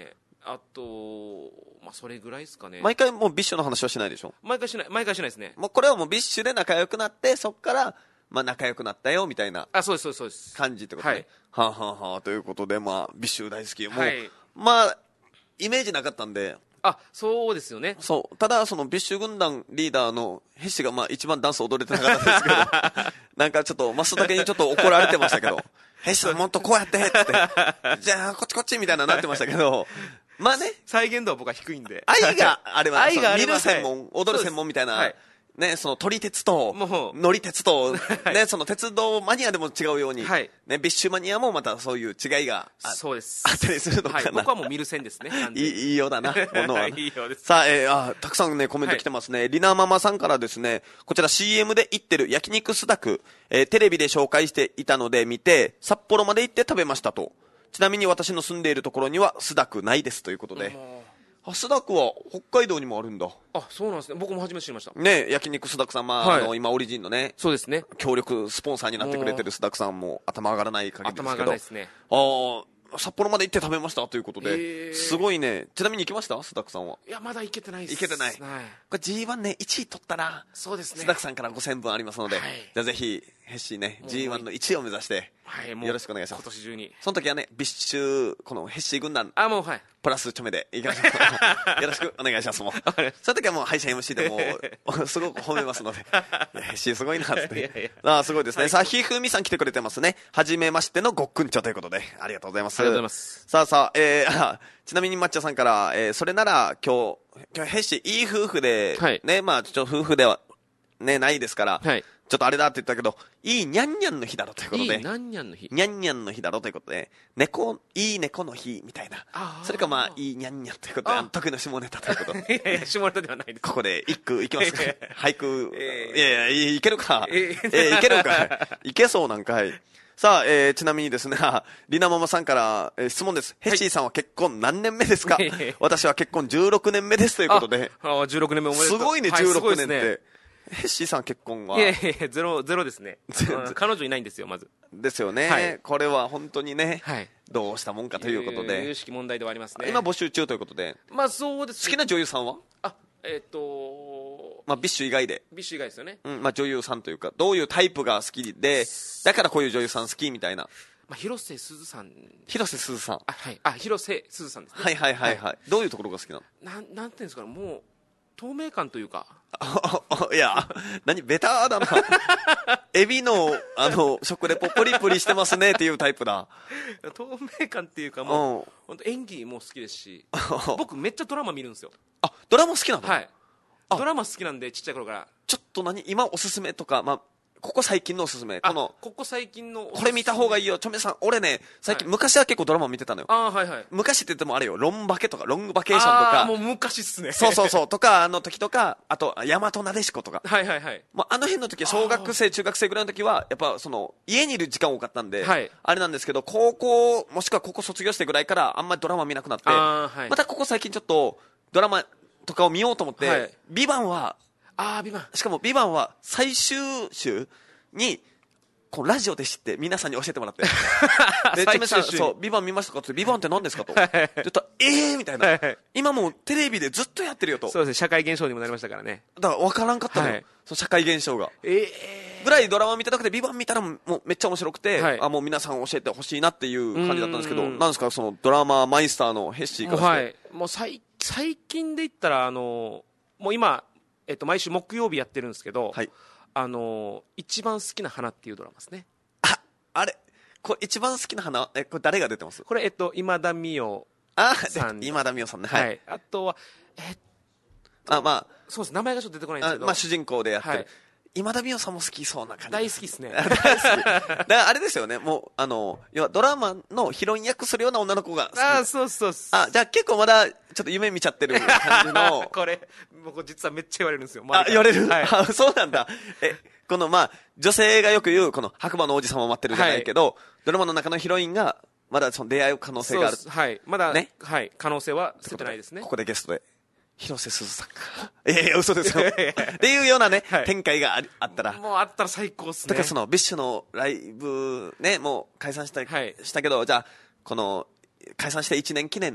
あと、まあ、それぐらいですかね。 毎回もうビッシュの話はしないでしょ。 毎回しない、毎回しないですね。 もうこれはもうビッシュで仲良くなって、そっから、まあ仲良くなったよみたいな。 あ、そうです、そうです。 感じってことね。はい。はあ、はあはあ、ということで、まあ、ビッシュ大好き。もう、はい、まあ、イメージなかったんで。 あ、そうですよね。 そう。ただ、そのビッシュ軍団リーダーのヘッシがまあ一番ダンス踊れてなかったんですけど、なんかちょっと、マスだけにちょっと怒られてましたけど、ヘッシさんもっとこうやってって、じゃあこっちこっちみたいななってましたけど、まあね。 再現度は僕は低いんで。 愛があれば、 愛があれば見る専門、踊る専門みたいな、はい、ね、その撮り鉄と、乗り鉄と、ね、その鉄道マニアでも違うように、はい、ね、ビッシュマニアもまたそういう違いがあ、 そうです。 あったりするのかな。はい、 僕はもう見る線ですね。 いい、いいようだな、ものは。 いいようです。 さあ、えー、あ、たくさんね、コメント来てますね。はい、リナママさんからですね、こちら シーエム で行ってる焼肉スダク、えー、テレビで紹介していたので見て、札幌まで行って食べましたと。ちなみに私の住んでいるところにはスダクないですということで。あ、スダクは北海道にもあるんだ。 あ、そうなんですね。僕も初めて知りました。 ね、焼肉スダクさん、まあ、はい、あの、今オリジンのね、 そうですね。 協力スポンサーになってくれてるスダクさんも頭上がらない限りですけど。 頭上がらないですね。 ああ、札幌まで行って食べましたということで、すごいね。ちなみに行きましたスダクさんは。 いや、まだ行けてないです。 行けてない。はい、これ ジーワン ね、いちい取ったら、 そうですね。 スダクさんからごせんぶんありますので、はい、じゃあぜひ、ヘッシーね、ジーワン のいちいを目指して、はい、もうよろしくお願いします。 今年中に。 その時はね、ビッシュ、このヘッシー軍団。 あ、もうはい。 プラスちょめでいきましょう。よろしくお願いします。もう。その時はもう配信 エムシー でもう、すごく褒めますので。ヘッシーすごいなって。いやいやああ、すごいですね。さあ、ひふみさん来てくれてますね。はじめましてのごっくんちょということで。ありがとうございます。 ありがとうございます。 さあさあ、えー、ちなみに抹茶さんから、えー、それなら今日、今日ヘッシーいい夫婦で、はい、ね、まあちょっと夫婦では、ね、ないですから、はい、ちょっとあれだって言ったけど、いいニャンニャンの日だろということで。 いいニャンニャンの日ニャンニャンの日だろということで、猫、いい猫の日みたいな。それかまあ、いいニャンニャンということで、あの得意の下ネタということで。 いやいや、下ネタではないです。 ここで一句いきますか。俳句、えー、いやいや、いけるか。えー、えー、いけるか。いけそうなんかい。さあ、えー、ちなみにですね、リナママさんから、えー、質問です。ヘッシーさんは結婚何年目ですか？私は結婚じゅうろくねんめですということで。 ああ、じゅうろくねんめおめでとう。 すごいね、じゅうろくねんって。ヘッシーさん結婚は。 いやいやゼロ、ゼロですね。彼女いないんですよ、まず。 ですよね。はい、これは本当にね、はい、どうしたもんかということで。 有識問題ではありますね。 今募集中ということで。 まあそうです、 ね。好きな女優さんは？ あ、えっ、ー、とまあビッシュ以外で。 ビッシュ以外ですよね。 うん、まあ女優さんというか、どういうタイプが好きで、だからこういう女優さん好きみたいな。 まあ、広瀬すずさん。 広瀬すずさん。 あ、はい。あ、広瀬すずさんですね。 はいはいはいはい。はい、どういうところが好きなの？ なん、なんていうんですかね、もう、透明感というか。 いや、何、ベターだな。エビの、あの、食レポプリプリしてますねっていうタイプだ。 透明感っていうかもう、本当演技も好きですし、僕めっちゃドラマ見るんですよ。 あ、ドラマ好きなの？ はい。ドラマ好きなんで、ちっちゃい頃から。 ちょっと何、今おすすめとか、まあ、ここ最近のおすすめ。この、 ここ最近の。 これ見た方がいいよ。チョメさん、俺ね、最近、はい、昔は結構ドラマ見てたのよ。 あはいはい。 昔って言ってもあれよ、ロンバケとか、ロングバケーションとか。 あもう昔っすね。 そうそうそう。とか、あの時とか、あと、大和なでしことか。 はいはいはい。 まあ、あの辺の時は、小学生、中学生ぐらいの時は、やっぱその、家にいる時間多かったんで、はい、あれなんですけど、高校、もしくは高校卒業してぐらいから、あんまりドラマ見なくなって、はい、またここ最近ちょっと、ドラマとかを見ようと思って、はい、ビバンは、 あー、ビバン。 しかも、ビバンは、最終週に、このラジオで知って皆さんに教えてもらってでチョメさんそうビバン見ましたかってビバンって何ですかと言ったらええーみたいな今もうテレビでずっとやってるよとそうですね社会現象にもなりましたからねだから分からんかったのよ、はい、その社会現象がええー、 ぐらいドラマ見てなくてビバン見たらもうめっちゃ面白くて、はい、あもう皆さん教えてほしいなっていう感じだったんですけどなんですかそのドラママイスターのヘッシーからして、はい、 もう最最近で言ったらあのもう今、えっと、毎週木曜日やってるんですけど、はいあの一番好きな花っていうドラマですね。 あ、あれ、これ一番好きな花、え、これ誰が出てます？ これえっと今田美桜さん、 今田美桜さんね。はい。はい、 あとはえっと、あまあそうです名前がちょっと出てこないんですけど、 まあ主人公でやってる。はい、今田美桜さんも好きそうな感じ。 大好きですね。 大好き。だからあれですよね。もうあの要はドラマのヒロイン役するような女の子が好き。 あ、そうそうそう。 あ、じゃあ結構まだちょっと夢見ちゃってる感じの。 これ僕実はめっちゃ言われるんですよ。 あ、言われる。はい、あ、そうなんだ。え、このまあ女性がよく言うこの白馬の王子様を待ってるじゃないけど、はい、ドラマの中のヒロインがまだその出会う可能性がある。 はい。まだね、はい可能性は捨ててないですね。 ここでゲストで。広瀬すずさんが。いやいや、嘘ですよ。っていうようなね、はい、展開が あ, あったら。 もうあったら最高っすね。 だからその、ビッシュのライブ、ね、もう解散した、はい、したけど、じゃあ、この、解散していちねん記念の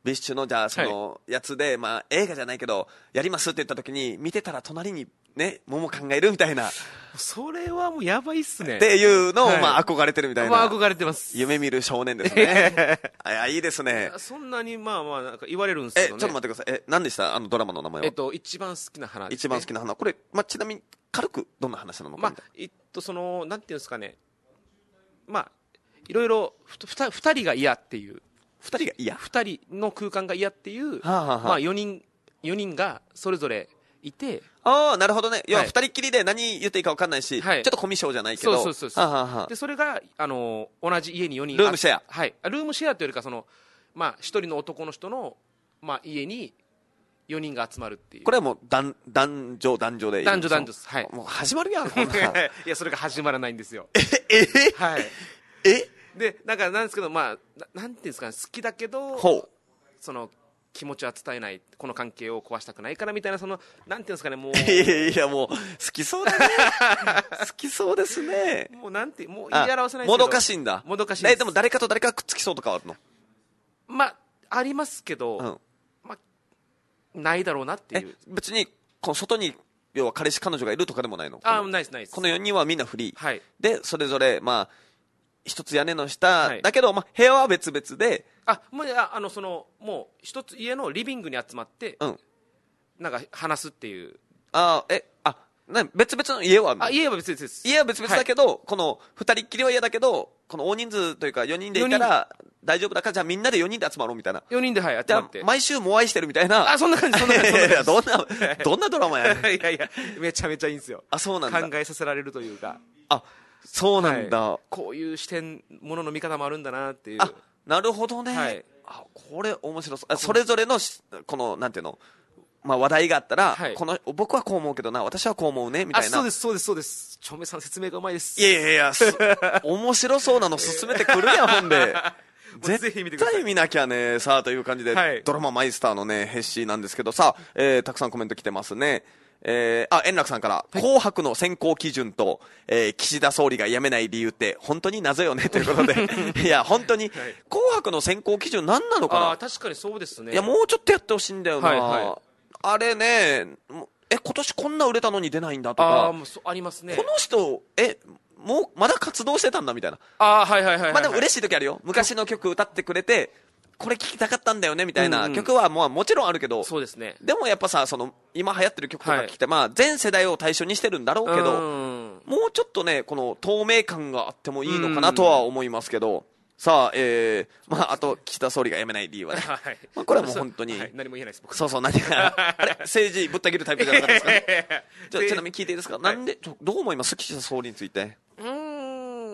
ビッシュのじゃあそのやつで、まあ、映画じゃないけどやりますって言った時に見てたら隣にね桃考えるみたいなそれはもうやばいっすねっていうのを、 はい、 まあ、憧れてるみたいな、 まあ、憧れてます夢見る少年ですねいやいいですね。 そんなにまあまあなんか言われるんですけどね。 えちょっと待ってください。え何でしたあのドラマの名前は。 えっと一番好きな花です、ね、 一番好きな花これ、まあ、ちなみに軽くどんな話なのか。 まあえっとそのなんていうんですかね、まあいろいろふたりが嫌っていうふたりが嫌ふたりの空間が嫌っていう、 はあはあ、 まあ、よにんよにんがそれぞれいて、 ああなるほどね。要はふたりっきりで何言っていいか分かんないし、はい、ちょっとコミュ障じゃないけど、 そうそうそうそう、 はあはあ、 でそれがあの同じ家によにんルームシェア、 はい、ルームシェアというよりかその、まあ、ひとりの男の人の、まあ、家によにんが集まるっていう。 これはもう男男女男女でいい男女男女です、はい、 もう始まるやんこんないやそれが始まらないんですよええはい、 えでなんかなんですけど、まあ、な, なんていうんですかね、好きだけどほうその気持ちは伝えない、この関係を壊したくないからみたいな、そのなんていうんですかね、もういやいやもう好きそうだね好きそうですね。 もうなんてもう言い表せないですけど、もどかしいんだ。 もどかしいです。 でも誰かと誰かがくっつきそうとかあるの。 まあありますけど、うん、まあないだろうなっていう。 別にこの外に要は彼氏彼女がいるとかでもないの。 あないですないです。 このよにんはみんなフリー、 はい、 でそれぞれまあ一つ屋根の下、 はい、 だけど、まあ、部屋は別々で、 あもうあのそのもう一つ家のリビングに集まって、うん、なんか話すっていう。 あえあな別々の家はあ家は別々です。 家は別々だけど、はい、この二人っきりは嫌だけど、この大人数というかよにんでいたら大丈夫だから、じゃあみんなでよにんで集まろうみたいな。 よにんで、はい、集まって。 毎週も愛してるみたいな。 あそんな感じ、そんな感じ。 どんなどんなドラマやねんいやいやめちゃめちゃいいんですよ。 あそうなんだ。 考えさせられるというか。 あそうなんだ、 はい、こういう視点ものの見方もあるんだなっていう。 あなるほどね、はい、あこれ面白そう。それぞれのこのなんていうの、まあ、話題があったら、はい、この僕はこう思うけどな、私はこう思うねみたいな。 あそうですそうですそうです。長明さん説明がうまいです。 いやいやいや面白そうなの進めてくるやんほんで絶対見なきゃね。さあという感じで、はい、ドラママイスターのねヘッシーなんですけどさ、えー、たくさんコメント来てますね。えー、あ円楽さんから、はい、紅白の選考基準と、えー、岸田総理が辞めない理由って本当に謎よねということでいや本当に、はい、紅白の選考基準何なのかな。 あ確かにそうですね。 いやもうちょっとやってほしいんだよな、はいはい、あれねえ今年こんな売れたのに出ないんだとか。 あもうそありますね。 この人えもうまだ活動してたんだみたいな。 あはいはいはい、はい、 まあでも嬉しい時あるよ。昔の曲歌ってくれてこれ聴きたかったんだよねみたいな曲はもうもちろんあるけど、うんうん、 そうですね。 でもやっぱさその今流行ってる曲とか聴いて、はい、まあ全世代を対象にしてるんだろうけど、もうちょっとねこの透明感があってもいいのかなとは思いますけど、さあ、えー、まああと岸田総理が辞めない理由はね、はいまあ、これはもう本当に、はい、 何も言えないです僕。 そうそう何があれ政治ぶった切るタイプじゃなかったですか、ね、じゃあちなみに聞いていいですか、はい、なんでどう思います岸田総理について。 うーん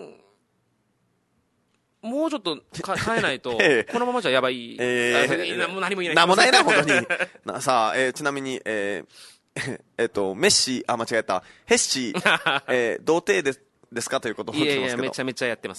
もうちょっと変えないと、えー、このままじゃやばい、えー、もう何も言えない。 何もないな、本当に。なさあ、えー、ちなみに、えー、えっと、メッシ、あ、間違えた、ヘッシー、えー、童貞です、ですかということを聞いてますけど。いやいや、 めちゃめちゃやってます。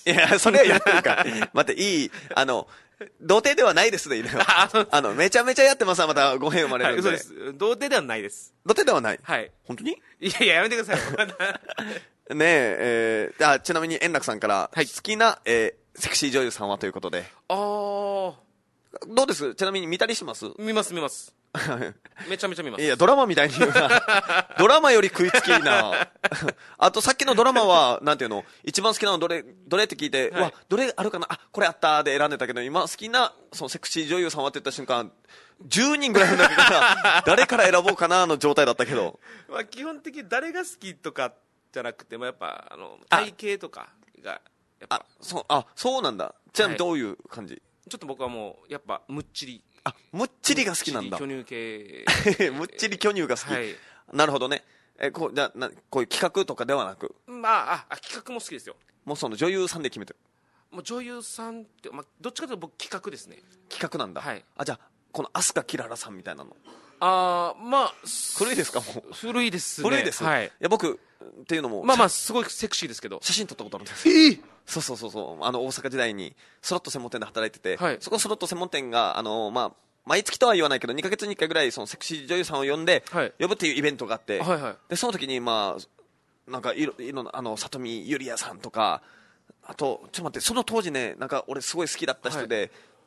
いや、それはやってるか。待って、いい、あの、童貞ではないですでいいのよ。あの、めちゃめちゃやってます。また語弊生まれるんで。 はい、嘘です。童貞ではないです。 童貞ではない。 はい。 本当に？ いやいや、やめてください。 ねえ、えー、あ、ちなみに円楽さんから、はい、好きな、えー、セクシー女優さんはということで。 あー。 どうです？ちなみに見たりします？ 見ます見ます。めちゃめちゃ見ます。 いや、ドラマみたいに言うな。ドラマより食いつきいいな。あとさっきのドラマは、なんていうの、一番好きなのどれ、どれって聞いて、はい、うわ、どれあるかな、あ、これあったで選んでたけど、今好きな、そのセクシー女優さんはって言った瞬間、じゅうにんぐらいの中から誰から選ぼうかなの状態だったけど。 まあ基本的に誰が好きとかじゃなくても、やっぱ、あの、体型とかが、やっぱ。 あ、そう、あ、そうなんだ。ちなみにどういう感じ？はい、ちょっと僕はもう、やっぱ、むっちり。 あ、むっちりが好きなんだ。 巨乳系。 むっちり巨乳が好き。はい、なるほどね。え、こう、じゃな、こういう企画とかではなく。 まあ、あ、あ企画も好きですよ。 もうその女優さんで決めてる。 もう女優さんって、まあ、どっちかというと僕企画ですね。 企画なんだ。はい。あ、じゃあ、この飛鳥キララさんみたいなの。 あー、まあ。 古いですかもう。 古いですね。 古いです。はい。いや、僕、っていうのも。 まあまあ、すごいセクシーですけど。 写真撮ったことあるんです。 えーそうそうそうそう。あの、大阪時代に、スロット専門店で働いてて、はい、そこのスロット専門店が、あの、まあ、毎月とは言わないけどにかげつにいっかいぐらいそのセクシー女優さんを呼んで、はい、呼ぶっていうイベントがあって、はいはい、でその時にまあなんかいろいろあの里見ゆりやさんとか、あとちょっと待ってその当時ねなんか俺すごい好きだった人で、はい、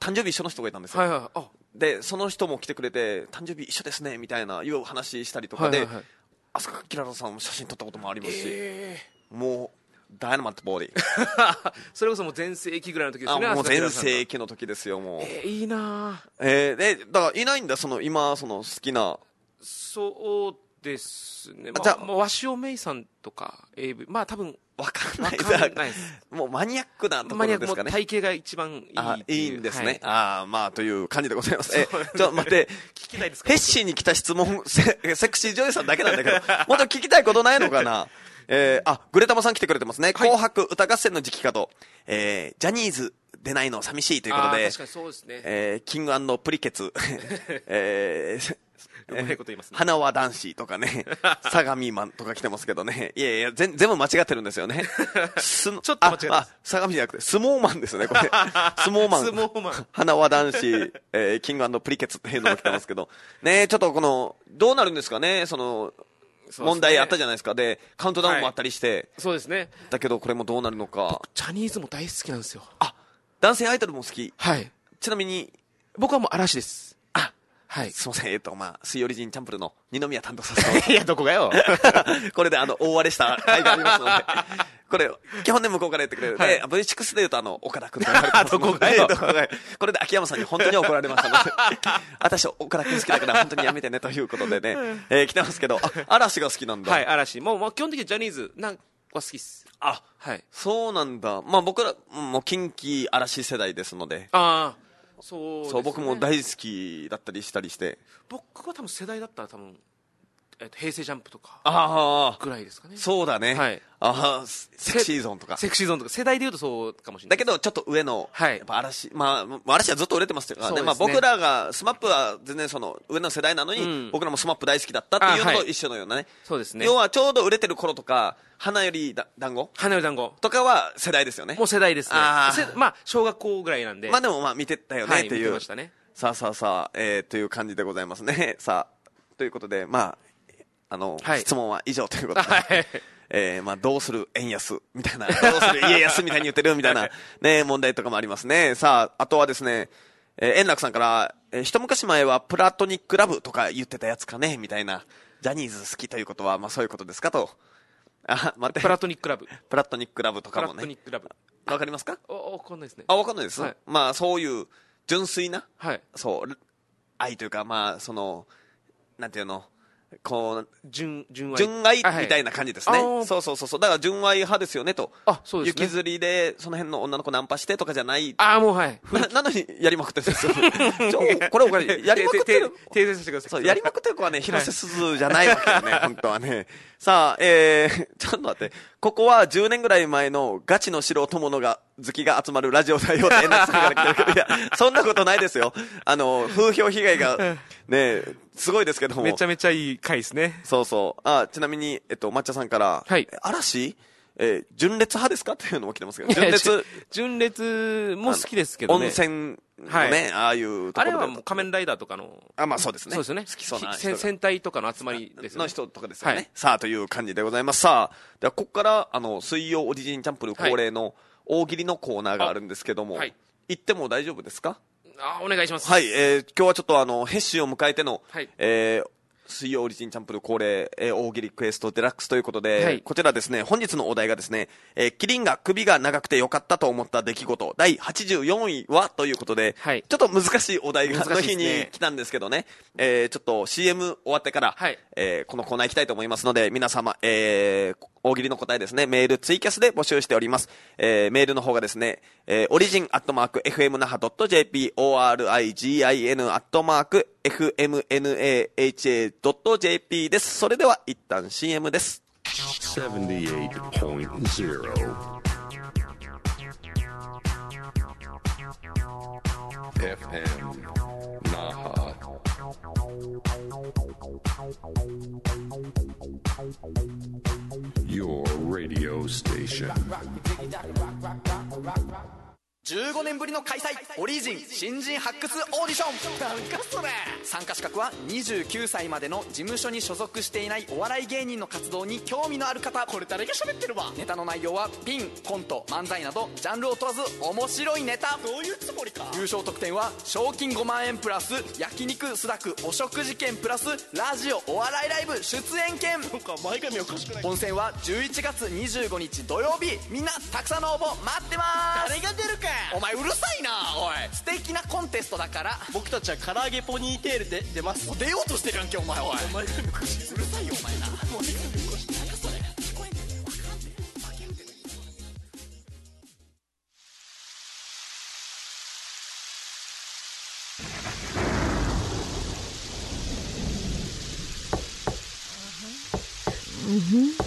誕生日一緒の人がいたんですよ、 はいはい、あでその人も来てくれて誕生日一緒ですねみたいないう話したりとかで、はいはいはい、飛鳥キララさんも写真撮ったこともありますし、えー、もうダイナマットボディそれこそもう全盛期ぐらいの時ですね。 あもう全盛期の時ですよもう、 えー、いいな、 えー、でだからいないんだその今その好きな。 そうですね、まあ、 じゃあもう鷲尾芽衣さんとか エーブイ まあ多分わかんないですもうマニアックなところですかね。 体型が一番いいあいいんですね、はい、ああまあという感じでございます。えちょっと待って聞きたいですか。 ヘッシーに来た質問 セ, セクシー女優さんだけなんだけどもっと聞きたいことないのかなえー、あグレタマさん来てくれてますね、はい、紅白歌合戦の時期かと、えー、ジャニーズ出ないの寂しいということで、 確かにそうですね、 えー、キング&プリケツえーうまいこと言いますね。 花輪男子とかね相模マンとか来てますけどね、いやいや全全部間違ってるんですよねちょっと間違ってます。相模じゃなくて相撲マンですねこれ相撲マン相撲マン花輪男子、えー、キング&プリケツっていうのが来てますけどね、ちょっとこのどうなるんですかね、その問題あったじゃないですか。でカウントダウンもあったりして、 はい、そうですね。 だけどこれもどうなるのか。 僕ジャニーズも大好きなんですよ。 あ男性アイドルも好き。 はい。 ちなみに僕はもう嵐です。 あはい。 すいません、えっとまあ水曜リジンチャンプルの二宮担当させていやどこがよこれであの大荒れした回がありますのでこれ基本で向こうから言ってくれる、はい、で ブイシックス で言うとあの岡田君と言われてますどこがよどこがよこれで秋山さんに本当に怒られましたので私岡田君好きだから本当にやめてねということでね、えー、来てますけど、あ嵐が好きなんだ。 はい嵐もう、まあ、基本的にジャニーズなんは好きっす。 あはいそうなんだ。まあ僕らもう近畿嵐世代ですので、 ああそうですね、 そう僕も大好きだったりしたりして、 僕は多分世代だったら多分、えっと、平成ジャンプとかぐらいですかね。 そうだね、はい、あセクシーゾーンとかセクシーゾーンとか世代でいうとそうかもしれない。 だけどちょっと上の、 はい、 やっぱ嵐、まあ、嵐はずっと売れてますからね、まあ、僕らがスマップは全然その上の世代なのに、うん、僕らもスマップ大好きだったっていうのと一緒のようなね、はい、 そうですね。 要はちょうど売れてる頃とか花よりだ団子花より団子とかは世代ですよね。 もう世代ですね。あまあ小学校ぐらいなんで、 まあでもまあ見てたよね、はい、っていう、 見てましたね。 さあさあさあ、えー、という感じでございますね。さあということでまああの、はい、質問は以上ということで、はいえーまあ、どうする円安みたいな、どうする家安みたいに言ってるみたいな、ね、問題とかもありますね。さああとはですね、えー、円楽さんから、えー、一昔前はプラトニックラブとか言ってたやつかねみたいな、ジャニーズ好きということは、まあ、そういうことですかと。あ待って、 プラトニックラブプラトニックラブとかもね、 プラトニックラブわかりますか。 わかんないですね。 あわかんないです、はい、まあそういう純粋な、 はい、 そう愛というか、まあそのなんていうの、こう 純, 純愛純愛みたいな感じですね、はい、そうそうそうそう、だから純愛派ですよねと。 あそうですね。 雪吊りでその辺の女の子ナンパしてとかじゃない。 あもうはいな, なのにやりまくってるんですよこれおかしい、やりまくってる訂正してください。 そうやりまくってる子はね広瀬すずじゃないわけよね、はい、本当はね。さあ、えー、ちょっと待って、ここはじゅうねんぐらい前のガチの素人者が好きが集まるラジオだよって円楽さんから来てるけど、いやそんなことないですよ。あの風評被害がねすごいですけども、 めちゃめちゃいい回ですね。 そうそう。あちなみに、えっと、抹茶さんから、はい、嵐、えー、純烈派ですかっていうのも来てますけど、純烈純烈も好きですけどね。 温泉のね、はい、ああいうところで、 あれはもう仮面ライダーとかの、 あまあそうですね、 そうですよね、 好きそうな人戦隊とかの集まりですよね、 の人とかですよね、はい、さあという感じでございます。さあではここからあの水曜オリジンチャンプル恒例の大喜利のコーナーがあるんですけども、はい、行っても大丈夫ですか。 あお願いします。 はい、えー、今日はちょっとあのヘッシーを迎えての、はい、えー水曜オリジンチャンプル恒例、えー、大喜利クエストデラックスということで、はい、こちらですね、本日のお題がですね、えー、キリンが首が長くてよかったと思った出来事だいはちじゅうよんいはということで、はい、ちょっと難しいお題がの日に来たんですけどね、えー、ちょっと シーエム 終わってから、はい、えー、このコーナー行きたいと思いますので、皆様、えー、大喜利の答えですね、メールツイキャスで募集しております。えー、メールの方がですね、えー、オリジンアットマーク エフエムナハドットジェーピー オーアールアイジーアイエヌ アットマーク エフエムエヌエーエイチエードットジェーピー です。それでは一旦 シーエム です。 ななじゅうはちてんゼロ エフエム Naha Your radio station じゅうごねんぶりの開催、オリジン新人発掘オーディション。なんかそれ。参加資格はにじゅうきゅうさいまでの事務所に所属していないお笑い芸人の活動に興味のある方。これ誰が喋ってるわ。ネタの内容はピン、コント、漫才などジャンルを問わず面白いネタ。どういうつもりか。優勝特典は賞金ごまんえんプラス焼肉スダクお食事券プラスラジオお笑いライブ出演券。なんか前髪おかしくない。本選はじゅういちがつにじゅうごにち土曜日。みんなたくさんの応募待ってます。誰が出るか。お前うるさいな。おい、素敵なコンテストだから。僕たちは唐揚げポニーテールで出ます。出ようとしてるやんけお前。おい、お前がうるさいよお前な。もうなんかそれ聞こえんねん。わかんねん。負けるって何。うん。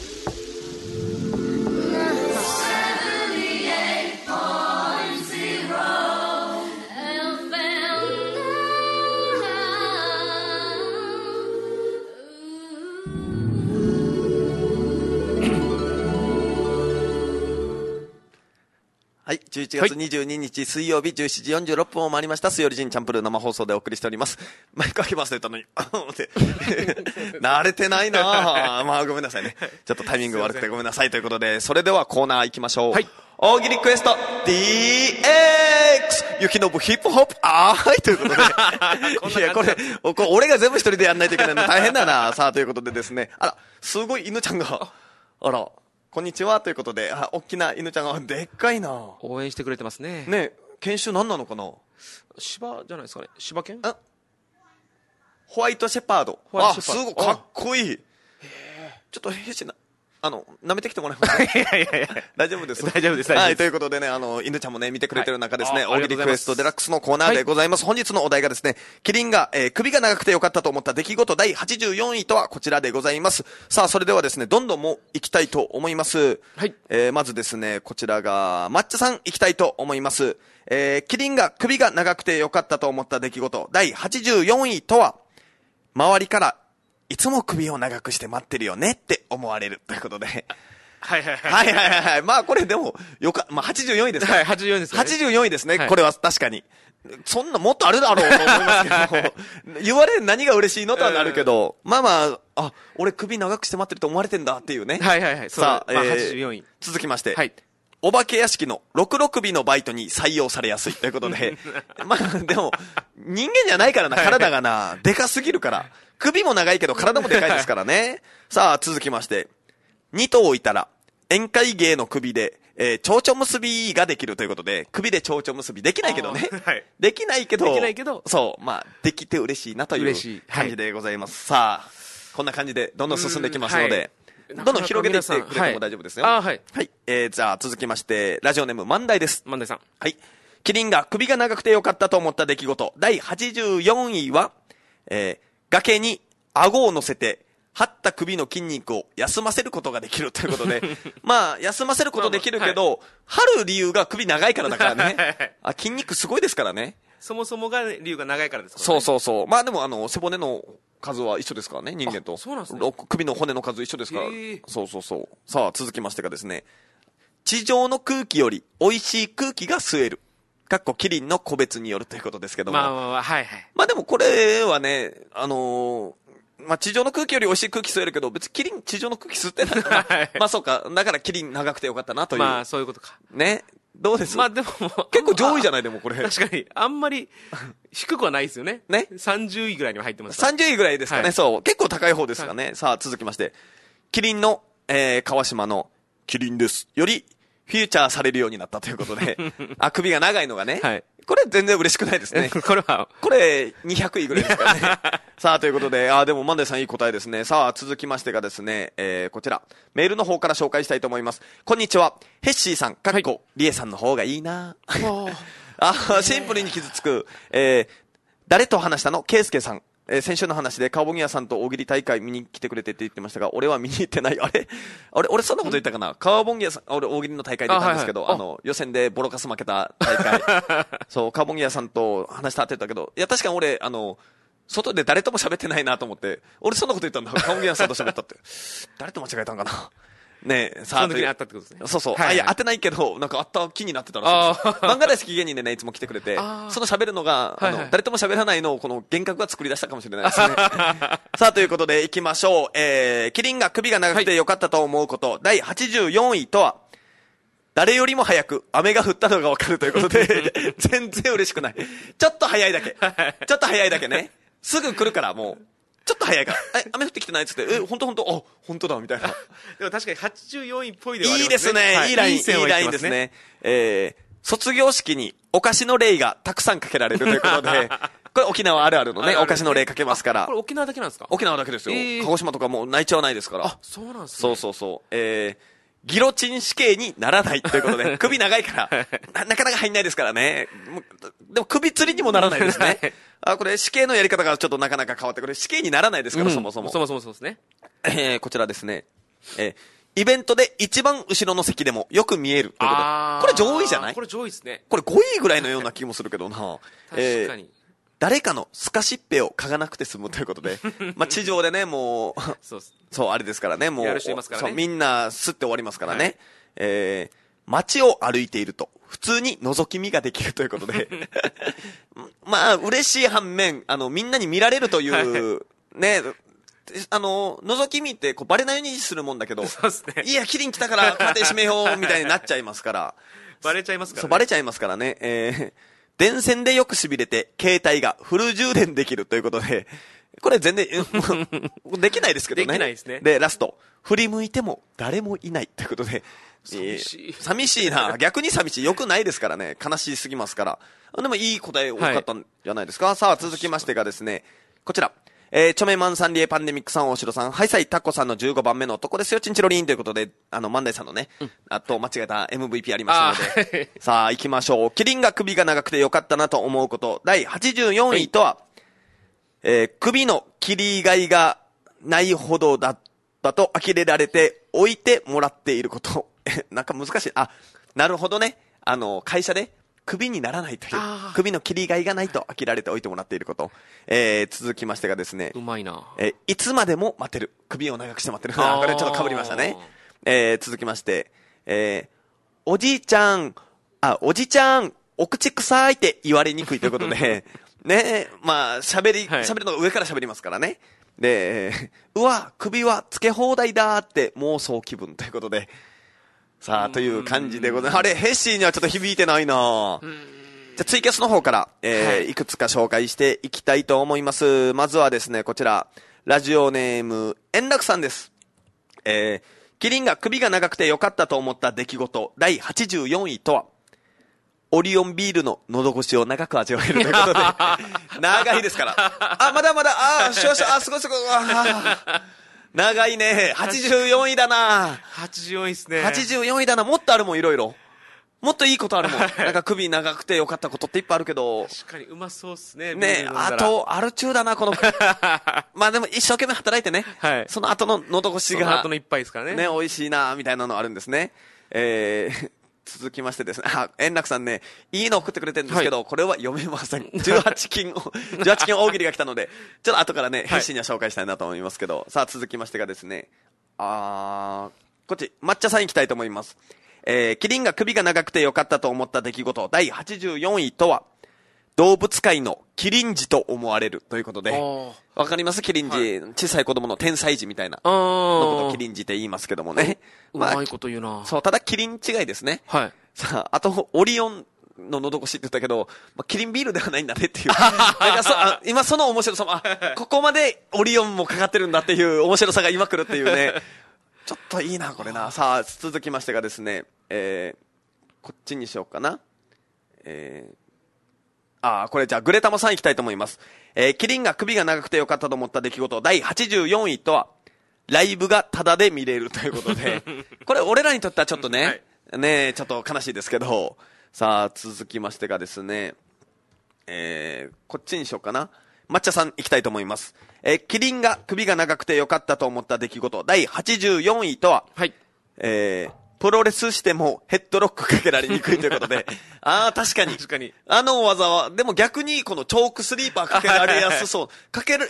はい、じゅういちがつにじゅうににち水曜日じゅうしちじよんじゅうろっぷんを回りました。水曜日ジンチャンプルー生放送でお送りしております。マイク開けますと言ったのに、慣れてないなぁ。まあごめんなさいね。ちょっとタイミング悪くてごめんなさいということで、それではコーナー行きましょう。はい。大喜利クエスト ディーエックス 雪のぶヒップホップあーいということで。いや、これ、これ俺が全部一人でやんないといけないの大変だな。さあ、ということでですね。あら、すごい犬ちゃんが、あら、こんにちはということで、あ、大きな犬ちゃんが、でっかいな。 応援してくれてますね。 ね、犬種何なのかな。 柴じゃないですかね。柴犬。 あ、ホワイトシェパード。あ、すごい、かっこいい。ちょっとへしな、あの、舐めてきてもらえますか。いやいやいや大丈夫です。 大丈夫です。 はい、ということでね、あの、犬ちゃんもね、見てくれてる中ですね、大喜利クエストデラックスのコーナーでございます。はい、本日のお題がですね、キリンが、えー、首が長くてよかったと思った出来事だいはちじゅうよんいとはこちらでございます。さあ、それではですね、どんどんもう行きたいと思います。はい。えー、まずですね、こちらが、抹茶さん行きたいと思います。えー、キリンが首が長くてよかったと思った出来事だいはちじゅうよんいとは、周りから、いつも首を長くして待ってるよねって思われるということで。はいはいはい。はいはいはい。まあこれでも、よか、まあはちじゅうよんいですか。はい、はちじゅうよんいですね。はちじゅうよんいですね。はい、これは確かに。そんなもっとあるだろうと思いますけど、言われる何が嬉しいのとはなるけど、まあまあ、あ、俺首長くして待ってると思われてんだっていうね。はいはいはい。さあ、まあ、はちじゅうよんい。続きまして。はい。お化け屋敷のろくろ首のバイトに採用されやすいということで、まあでも、人間じゃないからな、体がな、でかすぎるから。首も長いけど体もでかいですからね。さあ、続きまして。に頭いたら、宴会芸の首で、えー、蝶々結びができるということで、首で蝶々結びできないけどね。はい、できないけど、できないけど、そう、まあ、できて嬉しいなという感じでございます。はい、さあ、こんな感じでどんどん進んでいきますので、どんどん広げていってくれても大丈夫ですよ。はい、あ、はい。はい。えー、じゃあ続きまして、ラジオネーム万代です。万代さん。はい。キリンが首が長くてよかったと思った出来事、だいはちじゅうよんいは、えー、崖に顎を乗せて、張った首の筋肉を休ませることができるということで、まあ、休ませることできるけど、はい、張る理由が首長いからだからね。あ、筋肉すごいですからね。そもそもが理由が長いからですからね。そうそうそう。まあでも、あの、背骨の数は一緒ですからね、人間と。そうなんですね。首の骨の数一緒ですから。そうそうそう。さあ、続きましてがですね、地上の空気より美味しい空気が吸える。かっこキリンの個別によるということですけども。まあまあまあ、はいはい。まあでもこれはね、あのー、まあ地上の空気より美味しい空気吸えるけど、別にキリン地上の空気吸ってないから。はい、まあそうか。だからキリン長くてよかったなという。まあそういうことか。ね。どうですまあでも、結構上位じゃないでもこれ。確かに。あんまり低くはないですよね。ね。さんじゅういぐらいには入ってます。さんじゅういぐらいですかね。はい、そう。結構高い方ですかね。はい、さあ続きまして。キリンの、えー、川島のキリンです。より、フューチャーされるようになったということで。あ、首が長いのがね。はい。これ全然嬉しくないですね。これは。これにひゃくいぐらいですからね。さあ、ということで、あ、でもマンデーさんいい答えですね。さあ、続きましてがですね、えー、こちら。メールの方から紹介したいと思います。こんにちは。ヘッシーさん、かっこ、はい、リエさんの方がいいなあ、シンプルに傷つく、えー、誰と話したのケイスケさん。えー、先週の話で、カウボンギ屋さんと大喜利大会見に来てくれてって言ってましたが、俺は見に行ってない。あれあれ俺そんなこと言ったかなカウボンギ屋さん、俺大喜利の大会出たんですけど、あ,、はいはい、あの、予選でボロカス負けた大会。そう、カウボンギ屋さんと話したって言ったけど、いや、確かに俺、あの、外で誰とも喋ってないなと思って、俺そんなこと言ったんだ。カウボンギ屋さんと喋ったって。誰と間違えたんかなねえ、 さあ、その時にあったってことですね。 そうそう。 はいはい、 あ、いや、当てないけど、なんかあった気になってたらしいです。漫画大好き芸人でね、いつも来てくれて、その喋るのが、あの、はいはい、誰とも喋らないのを、この幻覚が作り出したかもしれないですね。さあ、ということで行きましょう。えー、キリンが首が長くてよかったと思うこと、はい、だいはちじゅうよんいとは、誰よりも早く雨が降ったのがわかるということで、全然嬉しくない。ちょっと早いだけ。ちょっと早いだけね。すぐ来るから、もう。ちょっと早いから。え、雨降ってきてないっつって、え、ほんとほんと、あ、ほんとだ、みたいな。 でも確かにはちじゅうよんいっぽいではありますね。 いいですね。はい、いいライン、いいラインですね。えー、卒業式にお菓子の例がたくさんかけられるということで、これ沖縄あるあるのね、お菓子の例かけますから。 これ沖縄だけなんですか？ 沖縄だけですよ。えー、鹿児島とかもう内地はないですから。 あ、そうなんですね。 そうそうそう。えー、ギロチン死刑にならないということで、首長いからな、なかなか入んないですからね。でも首吊りにもならないですね。あ、これ死刑のやり方がちょっとなかなか変わってくる。死刑にならないですから、うん、そもそも。 そもそもそうですね。 えー、こちらですね。えー、イベントで一番後ろの席でもよく見えるということで。これ上位じゃない？ これ上位ですね。 これごいぐらいのような気もするけどな。 確かに。 えー誰かのスカシッペを嗅がなくて済むということで、まあ地上でね、もう、 そう、 そう、あれですからね、もう、 やる人いますからね、 そう、みんな吸って終わりますからね。はい、えー、街を歩いていると、普通に覗き見ができるということで、まあ、嬉しい反面、あの、みんなに見られるという、ね、あの、覗き見ってこうバレないようにするもんだけど、 そうですね。 いや、キリン来たからカーテン閉めようみたいになっちゃいますから。 バレちゃいますからね。 そう、バレちゃいますからね。えー電線でよく痺れて、携帯がフル充電できるということで、これ全然、できないですけどね。 できないですね。 で、ラスト。振り向いても誰もいないということで。 寂しい。 えー、寂しいな。逆に寂しい。よくないですからね。悲しすぎますから。でもいい答え多かったんじゃないですか。はい、さあ、続きましてがですね、こちら。えー、チョメマンさん、リエパンデミックさん、大城さん、ハイサイタッコさんのじゅうごばんめの男ですよ、チンチロリンということで、あの、マンダイさんのね、うん、あと間違えた エムブイピー ありましたので、さあ、行きましょう。キリンが首が長くてよかったなと思うこと、だいはちじゅうよんいとは、はい、えー、首の切りがいがないほどだったと呆れられて置いてもらっていること。なんか難しい。あ、なるほどね。あの、会社で、首にならないという、首の切りがいがないと飽きられておいてもらっていること。えー、続きましてがですね。 うまいな。 えー、いつまでも待てる。首を長くして待ってる。あ、これちょっと被りましたね。えー、続きまして、えー、おじいちゃん、あ、おじちゃん、お口臭いって言われにくいということで、ね、まあ、喋り、喋るのが上から喋りますからね。で、うわ、首はつけ放題だって妄想気分ということで、さあ、という感じでございます。あれ、ヘッシーにはちょっと響いてないなじゃあ、ツイキャスの方から、えーはい、いくつか紹介していきたいと思います。まずはですね、こちら、ラジオネーム、円楽さんです。えー、キリンが首が長くてよかったと思った出来事、だいはちじゅうよんいとは、オリオンビールの喉越しを長く味わえるということで、長いですから。あ、まだまだ、あ、少々、あ、すごいすごい、あ長いね。はちじゅうよんいだな。 はちじゅうよんいですね。 はちじゅうよんいだな。もっとあるもん、いろいろ。もっといいことあるもん。なんか首長くてよかったことっていっぱいあるけど。 確かにうまそうっすね。 ね、あと、ある中だな、この。まあでも一生懸命働いてね。はい。その後の喉越しが。 その後の一杯ですからね。 ね、美味しいな、みたいなのあるんですね。えー。続きましてですね、あ、円楽さんね、いいの送ってくれてるんですけど、はい、これは読めません。じゅうはちきん、じゅうはちきん大喜利が来たので、ちょっと後からね、ヘッシーには紹介したいなと思いますけど、はい、さあ続きましてがですね、あー、こっち、抹茶さん行きたいと思います。えー、キリンが首が長くてよかったと思った出来事、だいはちじゅうよんいとは、動物界のキリン児と思われるということで、わかりますキリン児、はい、小さい子供の天才児みたいなのことをキリン児って言いますけどもね。 まあ、うまいこと言うな。 そう、ただキリン違いですね。 はい。 さあ、あと、オリオンの喉越しって言ったけど、まあ、キリンビールではないんだねっていう。なんかそあ今その面白さも、あ、ここまでオリオンもかかってるんだっていう面白さが今来るっていうね。ちょっといいな、これな。さあ、続きましてがですね、えー、こっちにしようかな。えー、ああ、これじゃあ、グレタモさん行きたいと思います。えー、キリンが首が長くてよかったと思った出来事、だいはちじゅうよんいとは、ライブがタダで見れるということで、これ俺らにとってはちょっとね、はいねえ、ちょっと悲しいですけど、さあ、続きましてがですね、えー、こっちにしようかな。抹茶さん行きたいと思います。えー、キリンが首が長くてよかったと思った出来事、だいはちじゅうよんいとは、 はい。 えー、プロレスしてもヘッドロックかけられにくいということで、ああ、確かに。 確かに。 あの技は、でも逆にこのチョークスリーパーかけられやすそう。かける、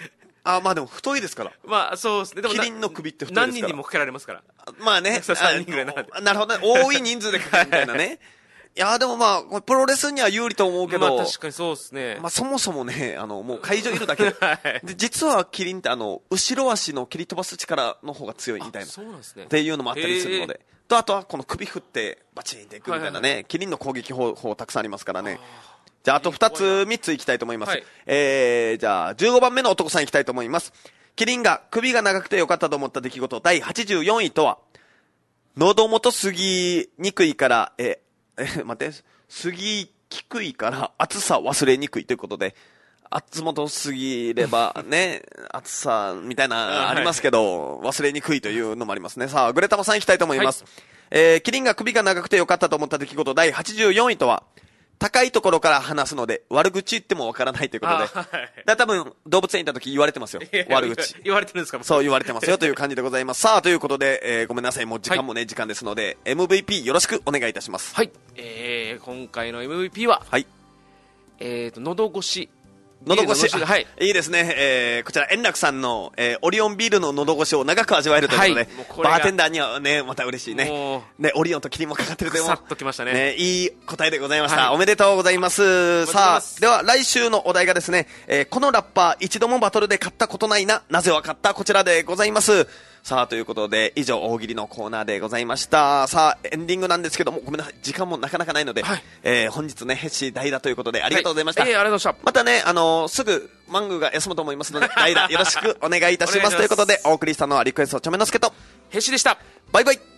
あ、まあでも太いですから。 まあそうですね。でもキリンの首って太いですから。 何人にもかけられますから。 まあね。 さんにんぐらいなので。 なるほどね。多い人数でかけるみたいなね。いやでもまあ、プロレスには有利と思うけど。 まあ確かにそうですね。 まあそもそもね、あの、もう会場いるだけで。 はい、 で、実はキリンってあの、後ろ足の蹴り飛ばす力の方が強いみたいな。 そうなんですね。 っていうのもあったりするので。と、あとはこの首振ってバチンっていくみたいなね。はいはいはい、キリンの攻撃方法たくさんありますからね。じゃああとふたつ、みっついきたいと思います。はい、えー、じゃあじゅうごばんめの男さんいきたいと思います。キリンが首が長くてよかったと思った出来事だいはちじゅうよんいとは、喉元過ぎにくいから、え、え、待って、過ぎ低いから暑さ忘れにくいということで、暑元過ぎればね、暑さみたいなありますけど、忘れにくいというのもありますね。さあ、グレタマさんいきたいと思います。はい、えー、キリンが首が長くてよかったと思った出来事だいはちじゅうよんいとは、高いところから話すので悪口言ってもわからないということで、はい、だ多分動物園行った時言われてますよ、悪口言われてるんですか。 そう言われてますよという感じでございます。さあということで、えー、ごめんなさい、もう時間もね、はい、時間ですので エムブイピー よろしくお願いいたします。 はい、えー、今回の エムブイピー は、はい、えーと喉越し喉越し、はい、いいですね。えー、こちら円楽さんの、えー、オリオンビールの喉越しを長く味わえるということで、はい、バーテンダーにはねまた嬉しいね。ね、オリオンとキリンもかかってるという、 さっときましたね。 ね、いい答えでございました。はい、おめでとうございます。さあ、では来週のお題がですね、えー、このラッパー一度もバトルで勝ったことないな、なぜわかった、こちらでございます。さあということで以上大喜利のコーナーでございました。さあエンディングなんですけども、ごめんなさい、時間もなかなかないので、はい、えー、本日ねヘッシー代打ということでありがとうございました。 はい、えー、ありがとうございました。 またね、あのー、すぐマングーが休むと思いますので代打よろしくお願いいたします。ということでお送りしたのはリクエストチョメノスケとヘッシーでした。 バイバイ。